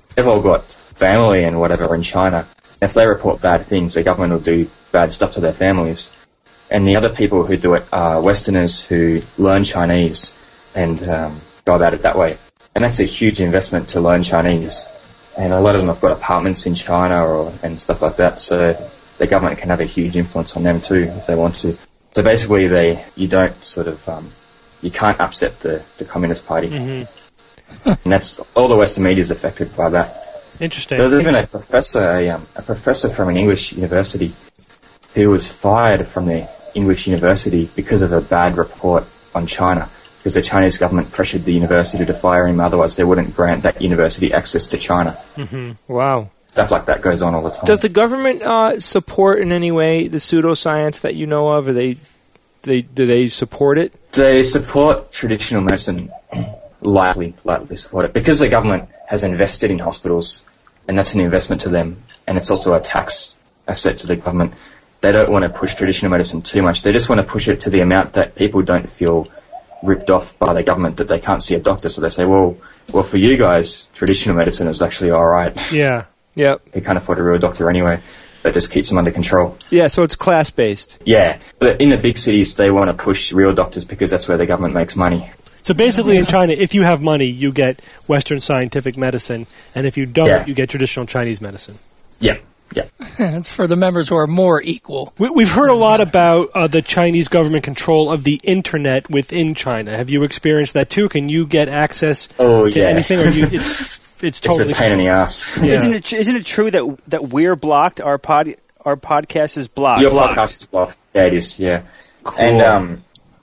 they've all got family and whatever in China. If they report bad things, the government will do bad stuff to their families. And the other people who do it are Westerners who learn Chinese and go about it that way. And that's a huge investment to learn Chinese. And a lot of them have got apartments in China and stuff like that, so the government can have a huge influence on them too if they want to. So basically, you can't upset the Communist Party. Mm-hmm. And that's all the Western media is affected by that. Interesting. There was even a professor from an English university who was fired from the English university because of a bad report on China, because the Chinese government pressured the university to fire him, otherwise they wouldn't grant that university access to China. Mm-hmm. Wow. Stuff like that goes on all the time. Does the government support in any way the pseudoscience that you know of? Do they support it? They support traditional medicine, lightly support it, because the government has invested in hospitals, and that's an investment to them, and it's also a tax asset to the government. They don't want to push traditional medicine too much. They just want to push it to the amount that people don't feel ripped off by the government, that they can't see a doctor. So they say, well, for you guys, traditional medicine is actually all right. Yeah. Yep. They can't afford a real doctor anyway. That just keeps them under control. Yeah, so it's class-based. Yeah. But in the big cities, they want to push real doctors because that's where the government makes money. So basically in China, if you have money, you get Western scientific medicine, and if you don't, you get traditional Chinese medicine. Yeah. Yeah. It's for the members who are more equal. We've heard a lot about the Chinese government control of the internet within China. Have you experienced that too? Can you get access to anything? Or it's totally a pain in the ass. Yeah. Isn't it true that we're blocked? Our podcast is blocked. Your podcast is blocked. Yeah, it is. Yeah. Cool. And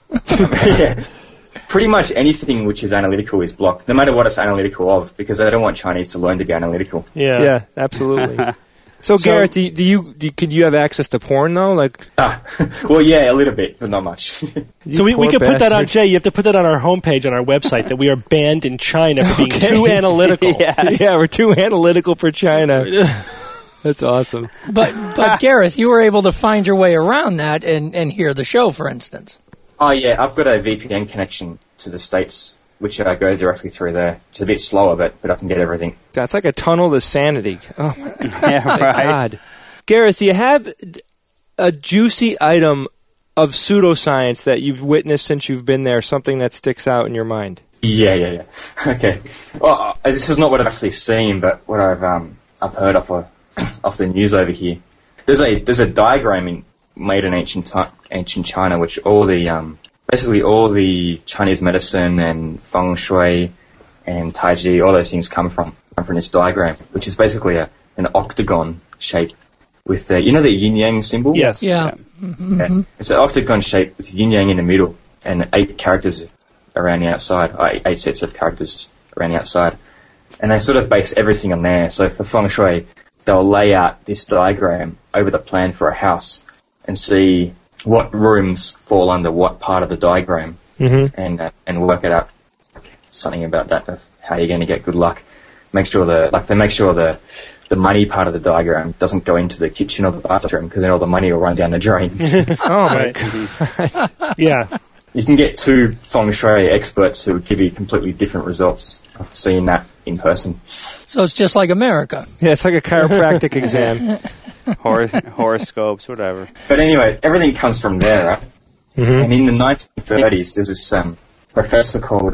pretty much anything which is analytical is blocked, no matter what it's analytical of, because they don't want Chinese to learn to be analytical. Yeah, absolutely. So Gareth, can you have access to porn though? Well, yeah, a little bit, but not much. So we could put that on, Jay. You have to put that on our homepage on our website that we are banned in China for being too analytical. Yes. Yeah, we're too analytical for China. That's awesome. But Gareth, you were able to find your way around that and hear the show, for instance. Oh yeah, I've got a VPN connection to the States, which I go directly through there. It's a bit slower, but I can get everything. That's like a tunnel to sanity. Oh, my yeah, right. God. Gareth, do you have a juicy item of pseudoscience that you've witnessed since you've been there, something that sticks out in your mind? Yeah. Okay. Well, this is not what I've actually seen, but what I've heard off the news over here. There's a diagram made in ancient China, which basically all the Chinese medicine and feng shui and tai chi, all those things come from this diagram, which is basically an octagon shape with the yin yang symbol. Yes. Yeah. Mm-hmm. Yeah. It's an octagon shape with yin yang in the middle and 8 characters around the outside, 8 sets of characters around the outside, and they sort of base everything on there. So for feng shui, they'll lay out this diagram over the plan for a house and see what rooms fall under what part of the diagram, and work it out. Something about that of how you're going to get good luck. Make sure the money part of the diagram doesn't go into the kitchen or the bathroom, because then all the money will run down the drain. Oh my God! Yeah, you can get 2 feng shui experts who would give you completely different results. I've seen that in person. So it's just like America. Yeah, it's like a chiropractic exam. Horoscopes, whatever. But anyway, everything comes from there, right? Mm-hmm. And in the 1930s, there's this professor called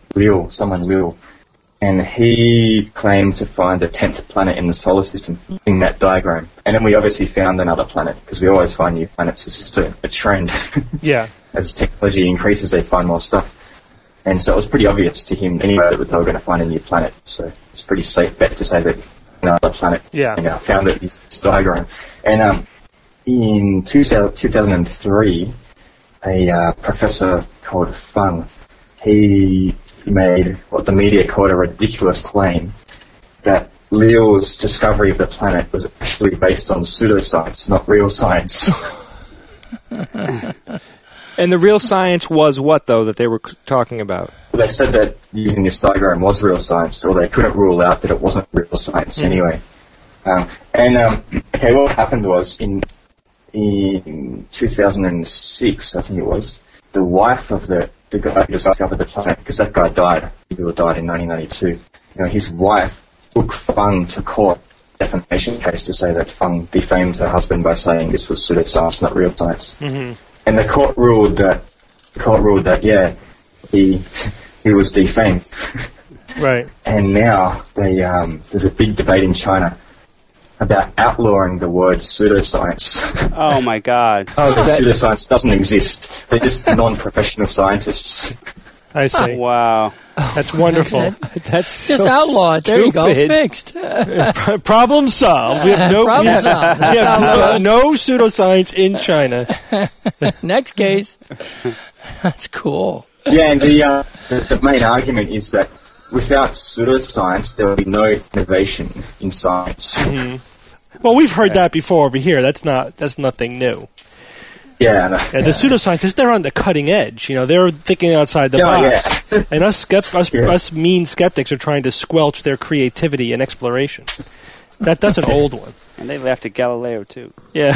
Liu, and he claimed to find the 10th planet in the solar system in that diagram. And then we obviously found another planet, because we always find new planets. It's just a trend. Yeah. As technology increases, they find more stuff. And so it was pretty obvious to him anyway that they were going to find a new planet. So it's a pretty safe bet to say that another planet. Yeah. And I found it in this diagram. And in 2003, a professor called Feng, he made what the media called a ridiculous claim that Liu's discovery of the planet was actually based on pseudoscience, not real science. And the real science was what, though, that they were talking about? They said that using this diagram was real science, or they couldn't rule out that it wasn't real science anyway. Okay, what happened was in 2006, I think it was, the wife of the guy who discovered the planet, because that guy died, he died in 1992, his wife took Feng to court, defamation case, to say that Feng defamed her husband by saying this was pseudoscience, not real science. Mm-hmm. And the court ruled that he was defamed. Right. And now there's a big debate in China about outlawing the word pseudoscience. Oh my God! Pseudoscience doesn't exist. They're just non-professional scientists. I see. Wow. That's wonderful. That's just so outlaw it. There you go. Fixed. Problem solved. We have no pseudoscience in China. Next case. That's cool. Yeah, and the main argument is that without pseudoscience, there will be no innovation in science. Mm-hmm. Well, we've heard that before over here. That's nothing new. Yeah, the pseudoscientists, they're on the cutting edge. They're thinking outside the box. Yeah. And us mean skeptics are trying to squelch their creativity and exploration. That's an old one. And they laughed at Galileo, too. Yeah.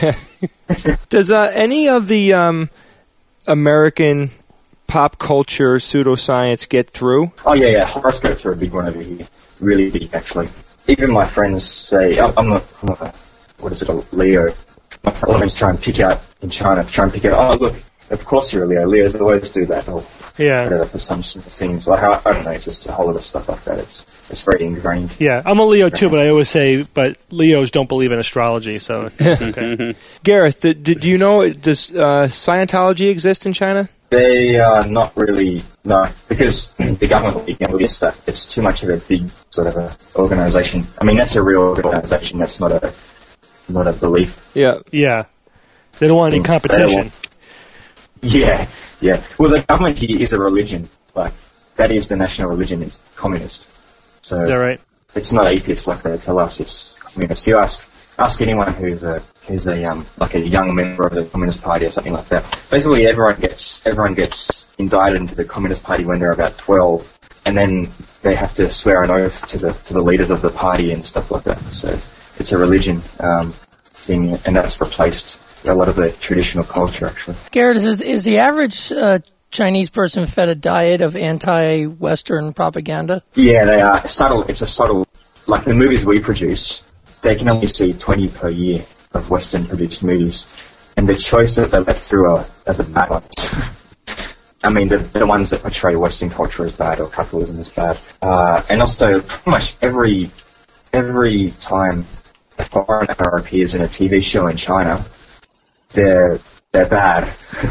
Does any of the American pop culture pseudoscience get through? Oh, yeah. Horoscopes are a big one over here. Really big, actually. Even my friends say, I'm not a Leo. My friends try and pick out, oh, look, of course you're a Leo. Leos always do that. Or whatever, for some sort of things. Like, I don't know, it's just a whole lot of stuff like that. It's very ingrained. Yeah, I'm a Leo too, but I always say, but Leos don't believe in astrology, so it's okay. Gareth, do you know, does Scientology exist in China? They are not really, no, because the government believes that it's too much of a big sort of a organisation. I mean, that's a real organisation. That's not a belief. Yeah. They don't want any competition. Yeah. Well, the government here is a religion. Like, that is the national religion. It's communist. So is that right? It's not atheist like they tell us. It's communist. You ask anyone who's a like a young member of the Communist Party or something like that. Basically, everyone gets indicted into the Communist Party when they're about 12, and then they have to swear an oath to the leaders of the party and stuff like that. So it's a religion thing, and that's replaced a lot of the traditional culture, actually. Garrett, is the average Chinese person fed a diet of anti-Western propaganda? Yeah, they are. It's a subtle, like the movies we produce, they can only see 20 per year of Western-produced movies, and the choice that they let through are the bad ones. I mean, the ones that portray Western culture as bad or capitalism as bad. And also, pretty much every time a foreign actor appears in a TV show in China, they're bad.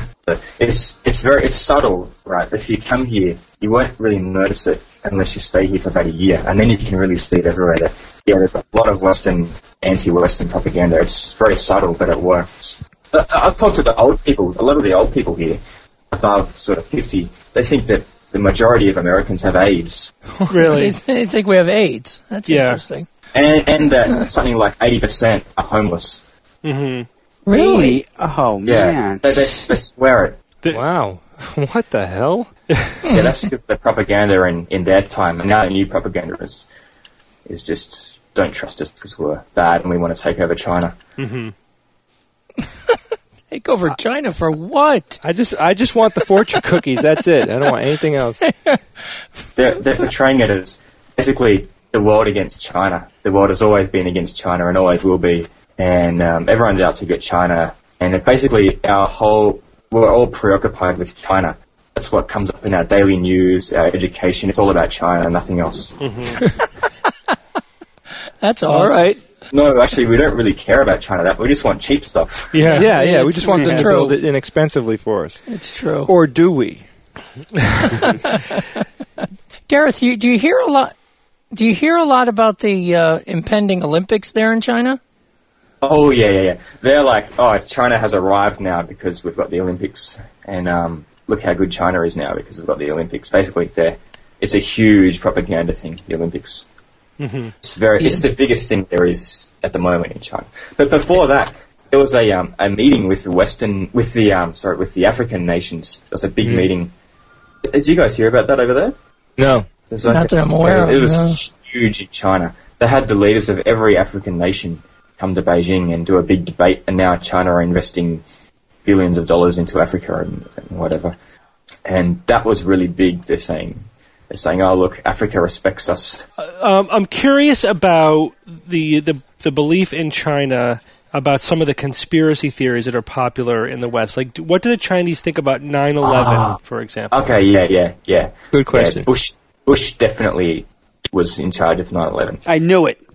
It's subtle, right? If you come here, you won't really notice it unless you stay here for about a year, and then you can really see it everywhere. There's a lot of anti-Western propaganda. It's very subtle, but it works. I've talked to the old people. A lot of the old people here, above sort of 50, they think that the majority of Americans have AIDS. Really? They think we have AIDS. That's interesting. And that something like 80% are homeless. Mm-hmm. Really? Oh, man. They swear it. Wow. What the hell? Yeah, that's because the propaganda in their time, and now the new propaganda is just don't trust us because we're bad and we want to take over China. Mm-hmm. Take over China for what? I just want the fortune cookies. That's it. I don't want anything else. They're portraying it as basically the world against China. The world has always been against China and always will be, and everyone's out to get China. And basically we're all preoccupied with China. That's what comes up in our daily news, our education. It's all about China, nothing else. Mm-hmm. That's awesome. All right. No, actually, we don't really care about China. We just want cheap stuff. Yeah. We just want them to build it inexpensively for us. It's true. Or do we? Gareth, do you hear a lot? Do you hear a lot about the impending Olympics there in China? Oh yeah. They're like, China has arrived now because we've got the Olympics, and look how good China is now because we've got the Olympics. Basically, it's a huge propaganda thing. The Olympics. Mm-hmm. It's the biggest thing there is at the moment in China. But before that, there was a meeting with the African nations. There was a big meeting. Did you guys hear about that over there? No. Not that I'm aware of. It was huge in China. They had the leaders of every African nation come to Beijing and do a big debate, and now China are investing billions of dollars into Africa and whatever. And that was really big, they're saying. they're saying, "Oh, look, Africa respects us." I'm curious about the belief in China about some of the conspiracy theories that are popular in the West. Like, what do the Chinese think about 9/11, for example? Okay, yeah. Good question. Yeah, Bush definitely was in charge of 9/11. I knew it.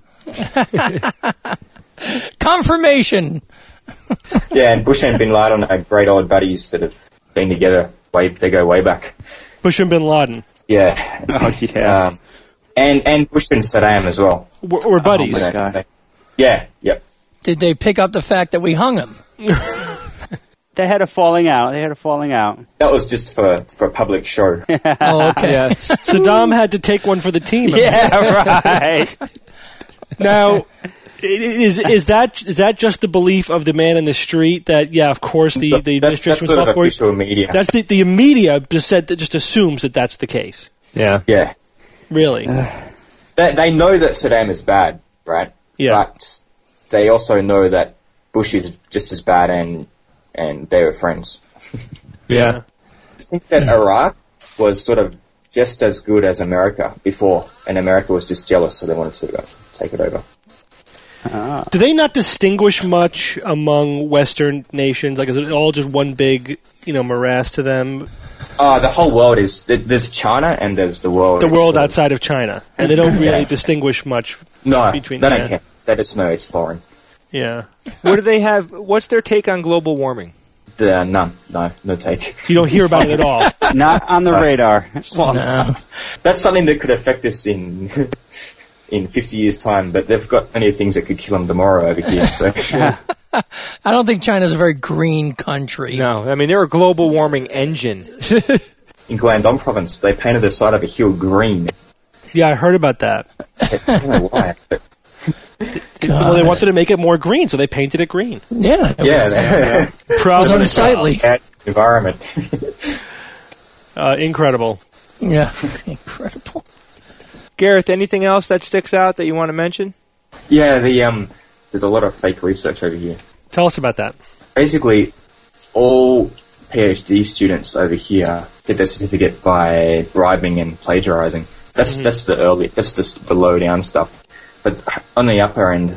Confirmation. Yeah, and Bush and Bin Laden are great old buddies that have been together. They go way back. Bush and Bin Laden. Yeah. Oh, yeah. And Bush and Saddam as well. We're buddies. Oh, my God. Yeah, yep. Did they pick up the fact that we hung him? They had a falling out. That was just for a public show. Oh, okay. Yeah. Saddam had to take one for the team. Yeah, right. Now, is that just the belief of the man in the street that, yeah, of course the administration was sort of official media. That's the media just assumes that that's the case. Yeah. Yeah. Really? They know that Saddam is bad, right? Yeah. But they also know that Bush is just as bad, and they were friends. Yeah. I think that Iraq was sort of just as good as America before, and America was just jealous, so they wanted to take it over. Do they not distinguish much among Western nations? Like, is it all just one big, morass to them? The whole world is... There's China and there's the world. The world outside of China. And they don't really distinguish much they between... don't care. They just know it's foreign. Yeah. What do they have? What's their take on global warming? None. No take. You don't hear about it at all. Not on the radar. No. That's something that could affect us in 50 years' time, but they've got plenty of things that could kill them tomorrow over here. So. I don't think China's a very green country. No, I mean, they're a global warming engine. In Guangdong province, they painted the side of a hill green. Yeah, I heard about that. I don't know why, but... Well, they wanted to make it more green, so they painted it green. Yeah. It was unsightly. Environment. Incredible. Yeah, incredible. Gareth, anything else that sticks out that you want to mention? Yeah, there's a lot of fake research over here. Tell us about that. Basically, all PhD students over here get their certificate by bribing and plagiarizing. That's the low down stuff. But on the upper end,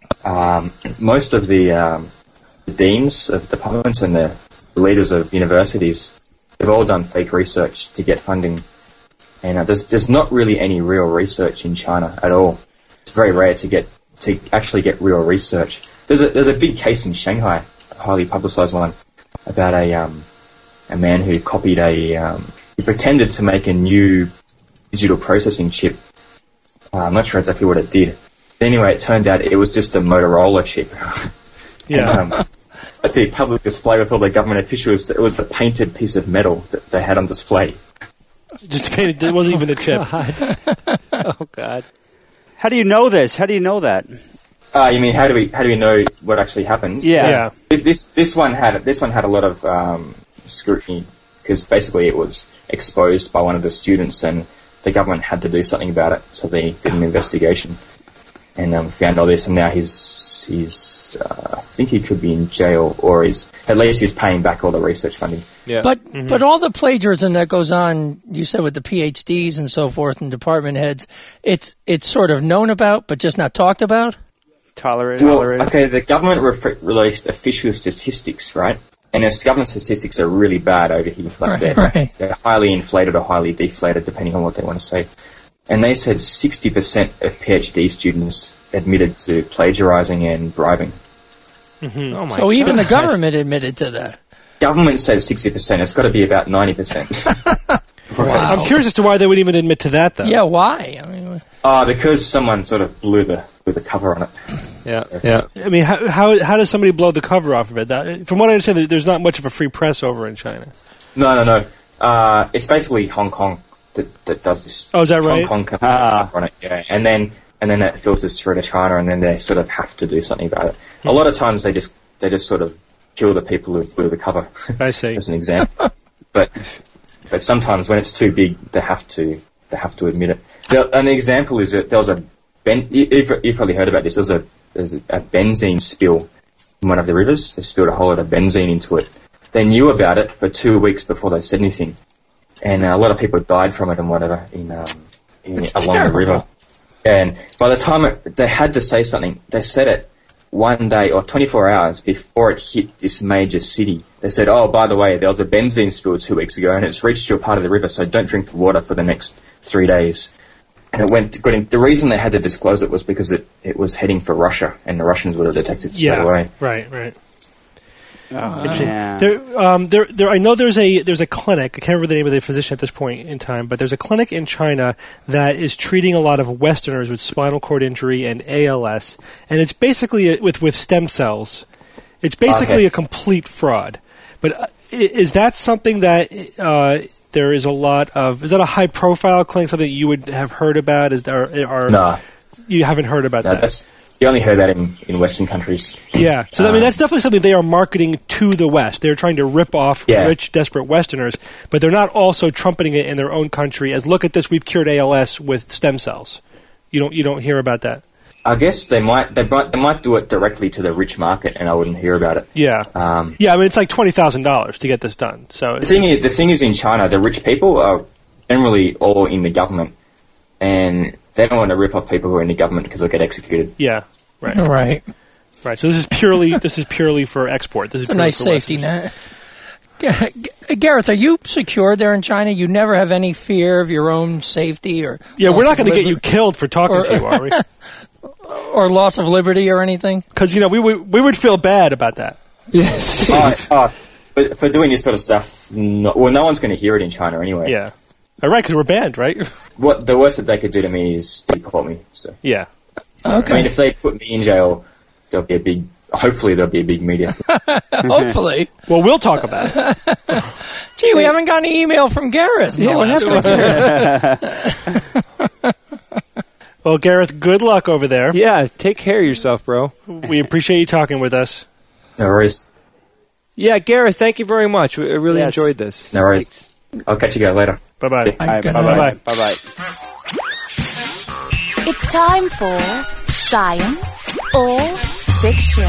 most of the deans of departments and the leaders of universities have all done fake research to get funding. And there's not really any real research in China at all. It's very rare to actually get real research. There's a big case in Shanghai, a highly publicized one, about a man who copied he pretended to make a new digital processing chip. I'm not sure exactly what it did. But anyway, it turned out it was just a Motorola chip. Yeah. And, at the public display with all the government officials, it was the painted piece of metal that they had on display. Just painted. It wasn't even a chip. Oh God! How do you know this? How do you know that? You mean how do we know what actually happened? Yeah. This one had a lot of scrutiny because basically it was exposed by one of the students, and the government had to do something about it, so they did an investigation and found all this, and now he's I think he could be in jail, or at least he's paying back all the research funding. Yeah. But all the plagiarism that goes on, you said with the PhDs and so forth and department heads, it's sort of known about but just not talked about? Tolerated. Okay, the government released official statistics, right? And its government statistics are really bad over here. Like they're highly inflated or highly deflated, depending on what they want to say. And they said 60% of PhD students admitted to plagiarizing and bribing. Mm-hmm. Oh so even the government admitted to that. Government said 60%. It's got to be about 90%. Wow. I'm curious as to why they would even admit to that, though. Yeah, why? I mean, because someone sort of blew the cover on it. Yeah. I mean, how does somebody blow the cover off of it? From what I understand, there's not much of a free press over in China. No. It's basically Hong Kong that does this. Oh, is that right? Hong Kong can on it, yeah. And then that filters through to China, and then they sort of have to do something about it. A lot of times they just sort of kill the people who blew the cover. I see. As an example. But sometimes when it's too big, they have to admit it. An example is that there was you've probably heard about this. There's a benzene spill in one of the rivers. They spilled a whole lot of benzene into it. They knew about it for 2 weeks before they said anything. and a lot of people died from it and whatever along the river. And by the time they had to say something, they said it one day or 24 hours before it hit this major city. They said, "Oh, by the way, there was a benzene spill 2 weeks ago, and it's reached your part of the river, so don't drink the water for the next 3 days." And the reason they had to disclose it was because it was heading for Russia, and the Russians would have detected straight away. Right. I know there's a clinic. I can't remember the name of the physician at this point in time, but there's a clinic in China that is treating a lot of Westerners with spinal cord injury and ALS, and it's basically with stem cells. It's basically a complete fraud. But is that something that there is a lot of? Is that a high-profile clinic? Something you would have heard about? No, you haven't heard about that. You only heard that in Western countries. Yeah, so that's definitely something they are marketing to the West. They're trying to rip off rich, desperate Westerners, but they're not also trumpeting it in their own country as, "Look at this, we've cured ALS with stem cells." You don't hear about that. I guess they might do it directly to the rich market, and I wouldn't hear about it. Yeah, I mean, it's like $20,000 to get this done. So the thing is, in China, the rich people are generally all in the government, and they don't want to rip off people who are in the government because they'll get executed. Yeah, right. So this is purely for export. This is a nice safety net. Gareth, are you secure there in China? You never have any fear of your own safety or? Yeah, we're not going to get you killed for talking to you, are we? Or loss of liberty or anything? Because we would feel bad about that. Yes. But for doing this sort of stuff, no one's going to hear it in China anyway. Yeah. All right, because we're banned, right? What the worst that they could do to me is deport me. So yeah. Okay. I mean, if they put me in jail, hopefully there'll be a big media. Hopefully. Well, we'll talk about it. Gee, we haven't gotten an email from Gareth. Yeah, what happened to Gareth? Well, Gareth, good luck over there. Yeah, take care of yourself, bro. We appreciate you talking with us. No worries. Yeah, Gareth, thank you very much. I really enjoyed this. No worries. I'll catch you guys later. Bye-bye. Bye-bye. Bye-bye. It's time for Science or Fiction.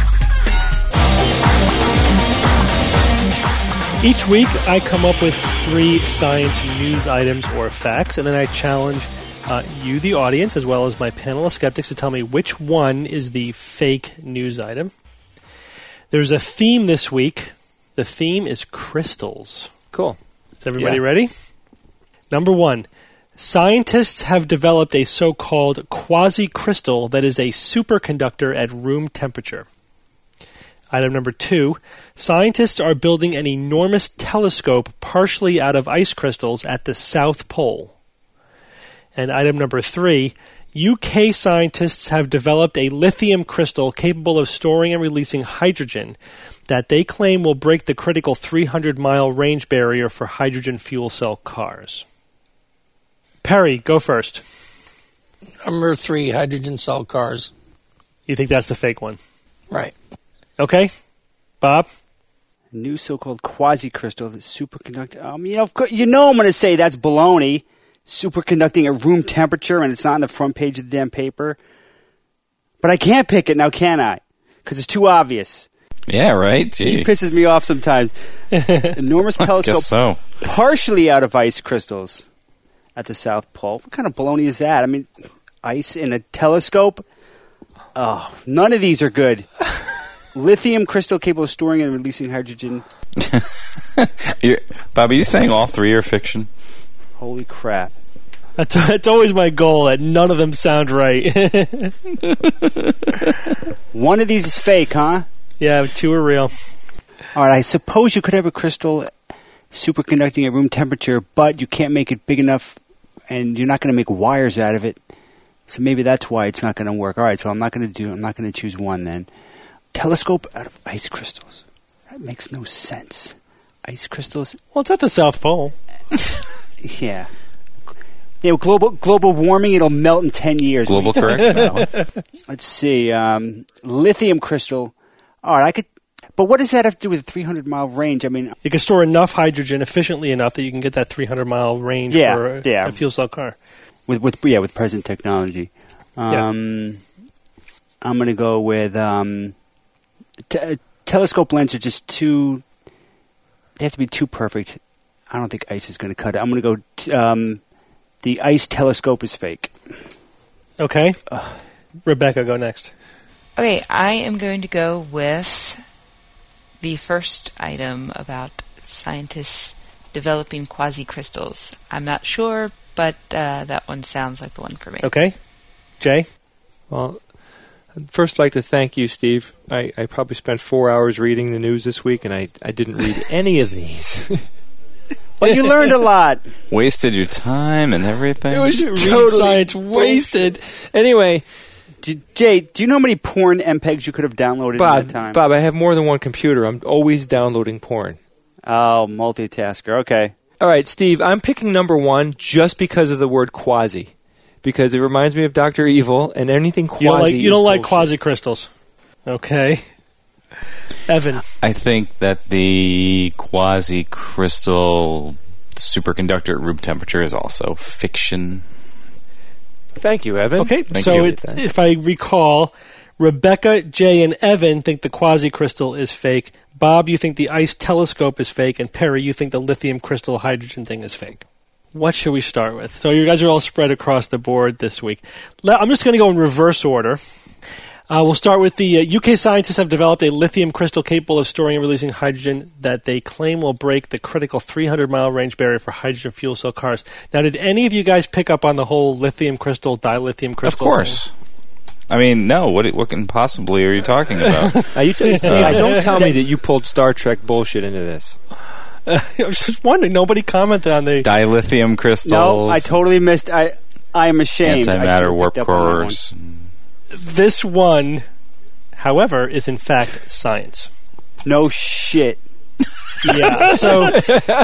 Each week, I come up with 3 science news items or facts, and then I challenge you, the audience, as well as my panel of skeptics, to tell me which one is the fake news item. There's a theme this week. The theme is crystals. Cool. Is everybody ready? Number 1. Scientists have developed a so-called quasi-crystal that is a superconductor at room temperature. Item number 2. Scientists are building an enormous telescope partially out of ice crystals at the South Pole. And item number 3. UK scientists have developed a lithium crystal capable of storing and releasing hydrogen that they claim will break the critical 300-mile range barrier for hydrogen fuel cell cars. Perry, go first. Number 3, hydrogen cell cars. You think that's the fake one? Right. Okay. Bob? New so-called quasi-crystal, the superconductor. I'm going to say that's baloney. Superconducting at room temperature, and it's not on the front page of the damn paper. But I can't pick it now, can I? Because it's too obvious. Yeah, right. Gee. It pisses me off sometimes. Enormous telescope, guess so. Partially out of ice crystals at the South Pole. What kind of baloney is that? I mean, ice in a telescope? Oh, none of these are good. Lithium crystal capable of storing and releasing hydrogen. Bob, are you saying all 3 are fiction? Holy crap. That's always my goal, that none of them sound right. One of these is fake, huh? Yeah, 2 are real. All right, I suppose you could have a crystal superconducting at room temperature, but you can't make it big enough, and you're not going to make wires out of it. So maybe that's why it's not going to work. All right, so I'm not going to choose one then. Telescope out of ice crystals. That makes no sense. Ice crystals. Well, it's at the South Pole. Yeah. Yeah, global warming, it'll melt in 10 years. Global correction. Let's see. Lithium crystal. All right, but what does that have to do with a 300-mile range? I mean, you can store enough hydrogen efficiently enough that you can get that 300-mile range for a fuel cell car. With present technology. I'm going to go with telescope lenses are just too. They have to be too perfect. I don't think ice is going to cut it. I'm going to go. The ice telescope is fake. Okay. Rebecca, go next. Okay, I am going to go with the first item about scientists developing quasi-crystals. I'm not sure, but that one sounds like the one for me. Okay. Jay? Well, I'd first like to thank you, Steve. I probably spent 4 hours reading the news this week, and I didn't read any of these. But you learned a lot. Wasted your time and everything. It was totally science wasted. Anyway... Jay, do you know how many porn MPEGs you could have downloaded at that time? Bob, I have more than one computer. I'm always downloading porn. Oh, multitasker. Okay. All right, Steve, I'm picking number one just because of the word quasi. Because it reminds me of Dr. Evil, and anything quasi You don't like quasi-crystals. Okay. Evan. I think that the quasi-crystal superconductor at room temperature is also fiction. Thank you, Evan. Okay, so if I recall, Rebecca, Jay, and Evan think the quasi-crystal is fake. Bob, you think the ice telescope is fake. And Perry, you think the lithium crystal hydrogen thing is fake. What should we start with? So you guys are all spread across the board this week. I'm just going to go in reverse order. We'll start with the UK scientists have developed a lithium crystal capable of storing and releasing hydrogen that they claim will break the critical 300-mile range barrier for hydrogen fuel cell cars. Now, did any of you guys pick up on the whole lithium crystal, dilithium crystal Of course. thing? I mean, no. What can possibly are you talking about? Don't tell me that you pulled Star Trek bullshit into this. I was just wondering. Nobody commented on the dilithium crystals. No, I totally missed. I am ashamed. Antimatter warp cores. This one, however, is in fact science. No shit. Yeah, so...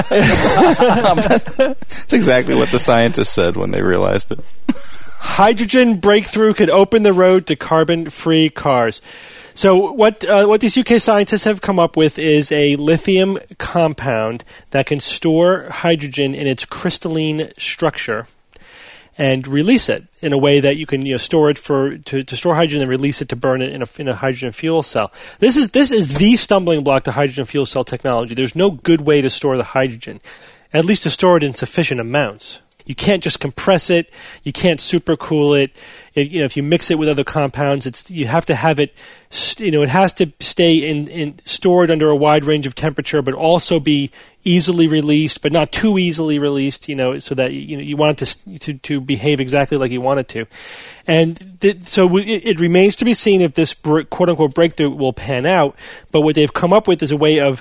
That's exactly what the scientists said when they realized it. Hydrogen breakthrough could open the road to carbon-free cars. So what these UK scientists have come up with is a lithium compound that can store hydrogen in its crystalline structure and release it in a way that you can store it to store hydrogen and release it to burn it in a hydrogen fuel cell. This is the stumbling block to hydrogen fuel cell technology. There's no good way to store the hydrogen, at least to store it in sufficient amounts. You can't just compress it. You can't supercool it. If you mix it with other compounds, you have to have it. It has to stay stored under a wide range of temperature, but also be easily released, but not too easily released. So that you want it to behave exactly like you want it to. And so it remains to be seen if this quote unquote breakthrough will pan out. But what they've come up with is a way of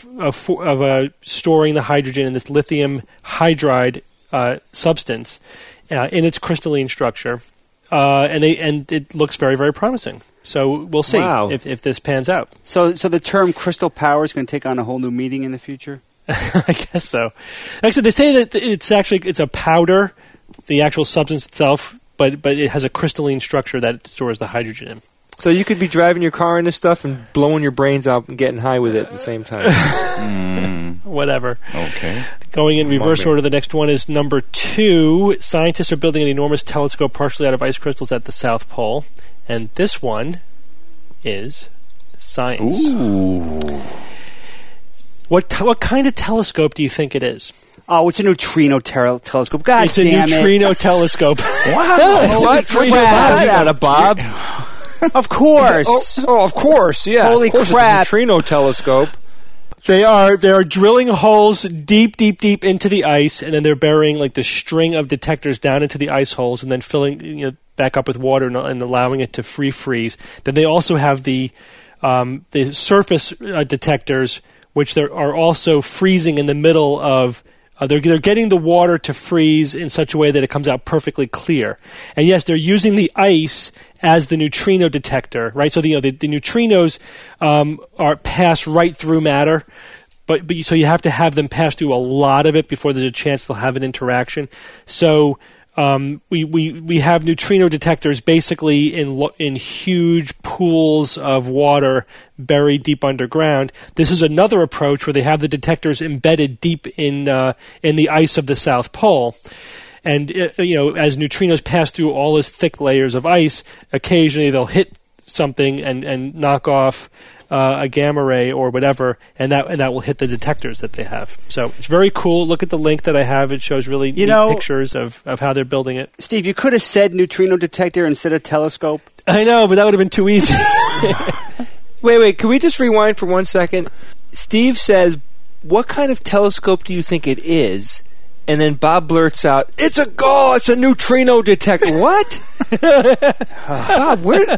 storing the hydrogen in this lithium hydride substance in its crystalline structure, and it looks very, very promising. So we'll see if this pans out. So the term crystal power is going to take on a whole new meaning in the future? I guess so. Actually, they say that it's a powder, the actual substance itself, but it has a crystalline structure that stores the hydrogen in. So you could be driving your car in this stuff and blowing your brains out and getting high with it at the same time. Whatever. Okay. Going in reverse order, the next one is number 2. Scientists are building an enormous telescope partially out of ice crystals at the South Pole. And this one is science. Ooh. What kind of telescope do you think it is? Oh, it's a neutrino telescope. God it's damn it. It's a neutrino telescope. Wow. What? Out of Bob? Of course. Of course. Yeah. Holy of course crap. It's a neutrino telescope. They are drilling holes deep into the ice, and then they're burying like the string of detectors down into the ice holes, and then filling back up with water and allowing it to freeze. Then they also have the surface detectors, which are also freezing in the middle of. They're getting the water to freeze in such a way that it comes out perfectly clear. And yes, they're using the ice as the neutrino detector, right? So the neutrinos pass right through matter, but so you have to have them pass through a lot of it before there's a chance they'll have an interaction. So we have neutrino detectors basically in huge pools of water buried deep underground. This is another approach where they have the detectors embedded deep in the ice of the South Pole. And as neutrinos pass through all those thick layers of ice, occasionally they'll hit something and knock off a gamma ray or whatever, and that will hit the detectors that they have. So it's very cool. Look at the link that I have. It shows really neat pictures of how they're building it. Steve, you could have said neutrino detector instead of telescope. I know, but that would have been too easy. Wait. Can we just rewind for 1 second? Steve says, what kind of telescope do you think it is? And then Bob blurts out, it's a neutrino detector. What? Bob, where?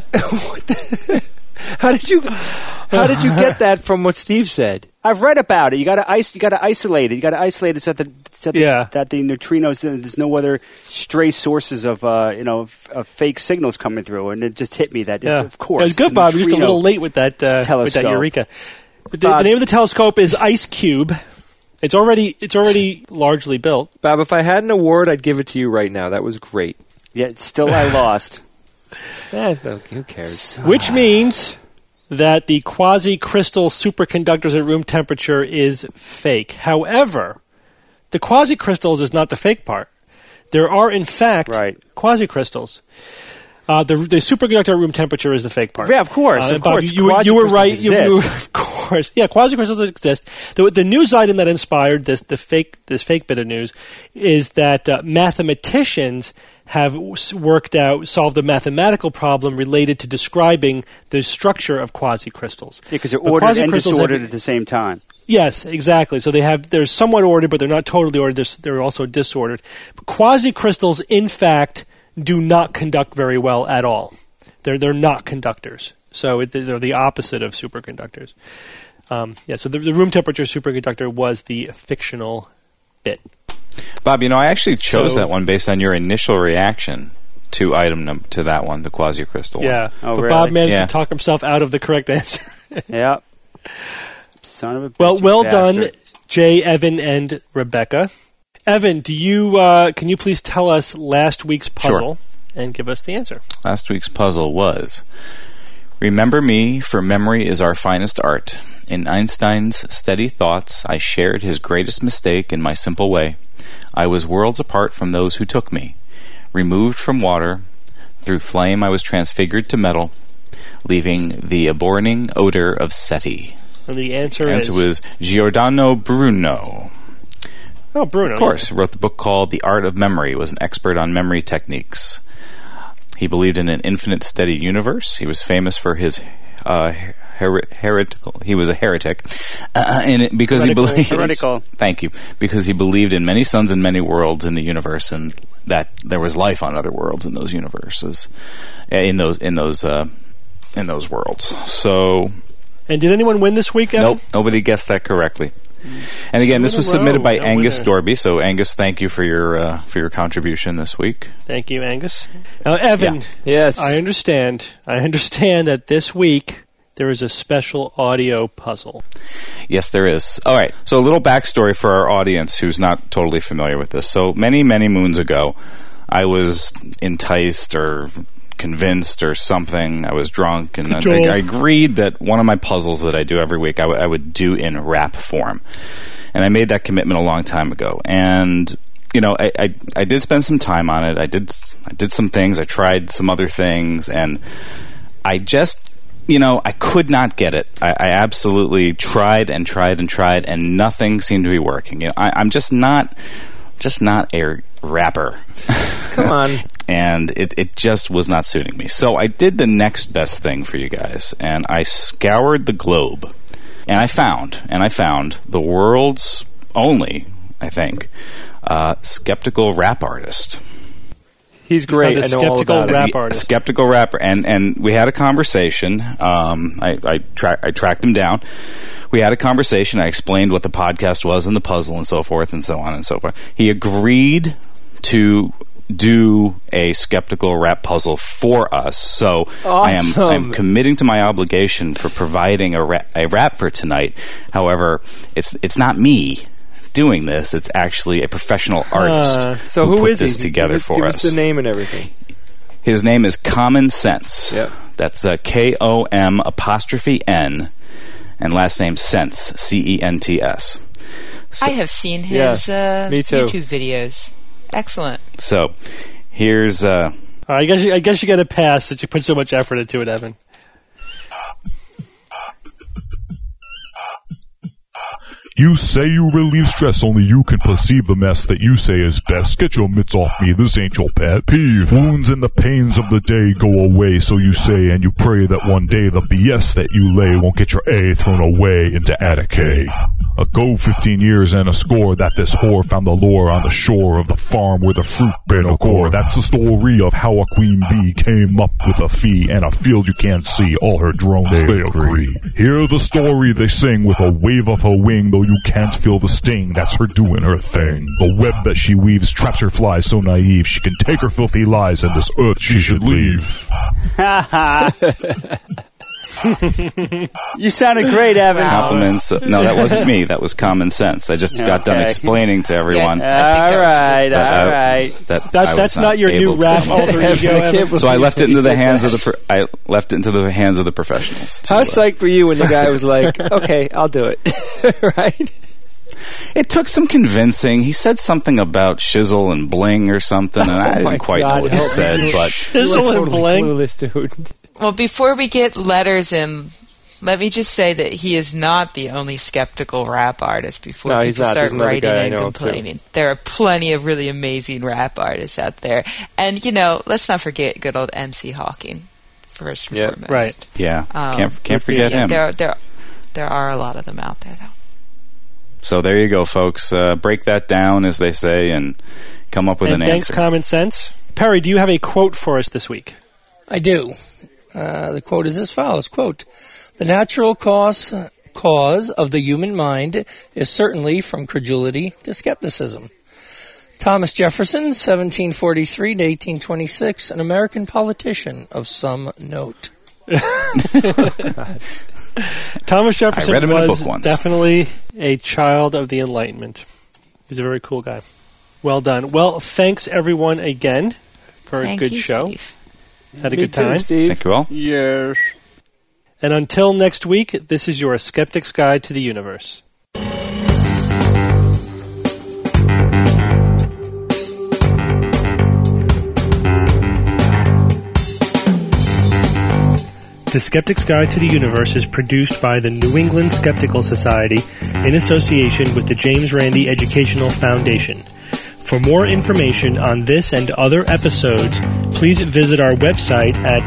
How did you get that from what Steve said? I've read about it. You got to isolate it. You got to isolate it so that the neutrinos, there's no other stray sources of fake signals coming through. And it just hit me that of course. It was good, Bob. You're just a little late with that Eureka. But the name of the telescope is IceCube. It's already largely built. Bob, if I had an award, I'd give it to you right now. That was great. Yeah, still I lost. Who cares? Which means that the quasi-crystal superconductors at room temperature is fake. However, the quasi-crystals is not the fake part. There are, in fact, quasi-crystals. The superconductor at room temperature is the fake part. Yeah, of course. Bob, you were right. Of course. Yeah, quasi-crystals exist. The news item that inspired this fake bit of news is that mathematicians have solved a mathematical problem related to describing the structure of quasi-crystals. Yeah, because they're ordered and disordered at the same time. Yes, exactly. So they're somewhat ordered, but they're not totally ordered. They're also disordered. But quasi-crystals, in fact, do not conduct very well at all. They're not conductors. So they're the opposite of superconductors. So the room temperature superconductor was the fictional bit. Bob, I actually chose that one based on your initial reaction to to that one, the quasi-crystal one. Yeah, but really? Bob managed to talk himself out of the correct answer. Yeah. Son of a bitch. Well done, Jay, Evan, and Rebecca. Evan, can you please tell us last week's puzzle and give us the answer? Last week's puzzle was, remember me, for memory is our finest art. In Einstein's steady thoughts, I shared his greatest mistake in my simple way. I was worlds apart from those who took me. Removed from water, through flame I was transfigured to metal, leaving the abhorring odor of SETI. And the answer was Giordano Bruno. Oh, Bruno. Of course. Wrote the book called The Art of Memory, was an expert on memory techniques. He believed in an infinite steady universe. He was famous for his heretical. He was a heretic, because he believed. Heretical. Thank you. Because he believed in many suns and many worlds in the universe, and that there was life on other worlds in those universes, in those worlds. So. And did anyone win this week, Evan? Nope, nobody guessed that correctly. And again, this was submitted by Angus Dorby. So, Angus, thank you for your contribution this week. Thank you, Angus. Now, Evan, yes, I understand that this week there is a special audio puzzle. Yes, there is. All right. So, a little backstory for our audience who's not totally familiar with this. So, many, many moons ago, I was enticed or convinced or something. I was drunk, and I agreed that one of my puzzles that I do every week I would do in rap form. And I made that commitment a long time ago. And I did spend some time on it. I did some things. I tried some other things, and I just I could not get it. I absolutely tried and tried and tried, and nothing seemed to be working. I'm just not a rapper. Come on. And it just was not suiting me. So I did the next best thing for you guys, and I scoured the globe. And I found the world's only, I think, skeptical rap artist. He's great. I know all about it. Skeptical rapper. And we had a conversation. I tracked him down. We had a conversation. I explained what the podcast was and the puzzle and so forth and so on and so forth. He agreed to do a skeptical rap puzzle for us. So awesome. I'm committing to my obligation for providing a rap for tonight. However, it's not me doing this. It's actually a professional artist so who put is this together for us. Give us the name and everything. His name is Common Sense. Yep. That's KOM''N and last name Sense, CENTS. I have seen his YouTube videos. Excellent. So, here's. I guess you got to pass since you put so much effort into it, Evan. You say you relieve stress, only you can perceive the mess that you say is best. Get your mitts off me, this ain't your pet peeve. Wounds and the pains of the day go away, so you say, and you pray that one day the BS that you lay won't get your A thrown away into Attica. Ago 15 years and a score that this whore found the lore on the shore of the farm where the fruit bear no core. That's the story of how a queen bee came up with a fee and a field you can't see. All her drones, they agree. Hear the story they sing with a wave of her wing, though you can't feel the sting. That's her doing her thing. The web that she weaves traps her flies so naive. She can take her filthy lies and this earth she should leave. You sounded great, Evan. Compliments. No, that wasn't me. That was common sense. I just got done explaining to everyone. Yeah, all right. That's not your new rap alter ego. So I left it into the hands of the professionals. How psyched were you when the guy was like, "Okay, I'll do it," right? It took some convincing. He said something about shizzle and bling or something, and I didn't quite know what he said. But shizzle and bling. Clueless, dude. Well, before we get letters in, let me just say that he is not the only skeptical rap artist before people start writing and complaining. There are plenty of really amazing rap artists out there. And, let's not forget good old MC Hawking, first and foremost. Right. Yeah. Can't forget him. There are a lot of them out there, though. So there you go, folks. Break that down, as they say, and come up with an answer. Thanks, Common Sense. Perry, do you have a quote for us this week? I do. The quote is as follows, quote, "The natural cause of the human mind is certainly from credulity to skepticism." Thomas Jefferson, 1743 to 1826, an American politician of some note. Thomas Jefferson I read him in a was book once. Definitely a child of the Enlightenment. He's a very cool guy. Well done. Well, thanks everyone again for a good show. Steve. Had a good time. Steve. Thank you all. Yes. And until next week, this is your Skeptic's Guide to the Universe. The Skeptic's Guide to the Universe is produced by the New England Skeptical Society in association with the James Randi Educational Foundation. For more information on this and other episodes, please visit our website at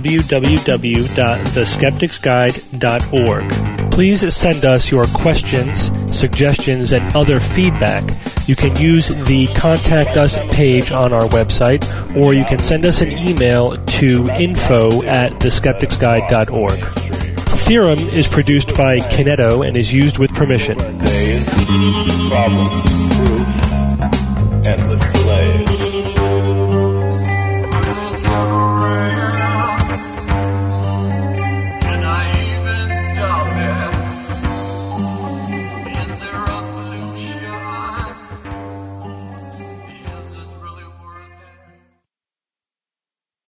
www.theskepticsguide.org. Please send us your questions, suggestions, and other feedback. You can use the Contact Us page on our website, or you can send us an email to info@theskepticsguide.org. Theorem is produced by Kineto and is used with permission. Days, problems, proof, endless delays.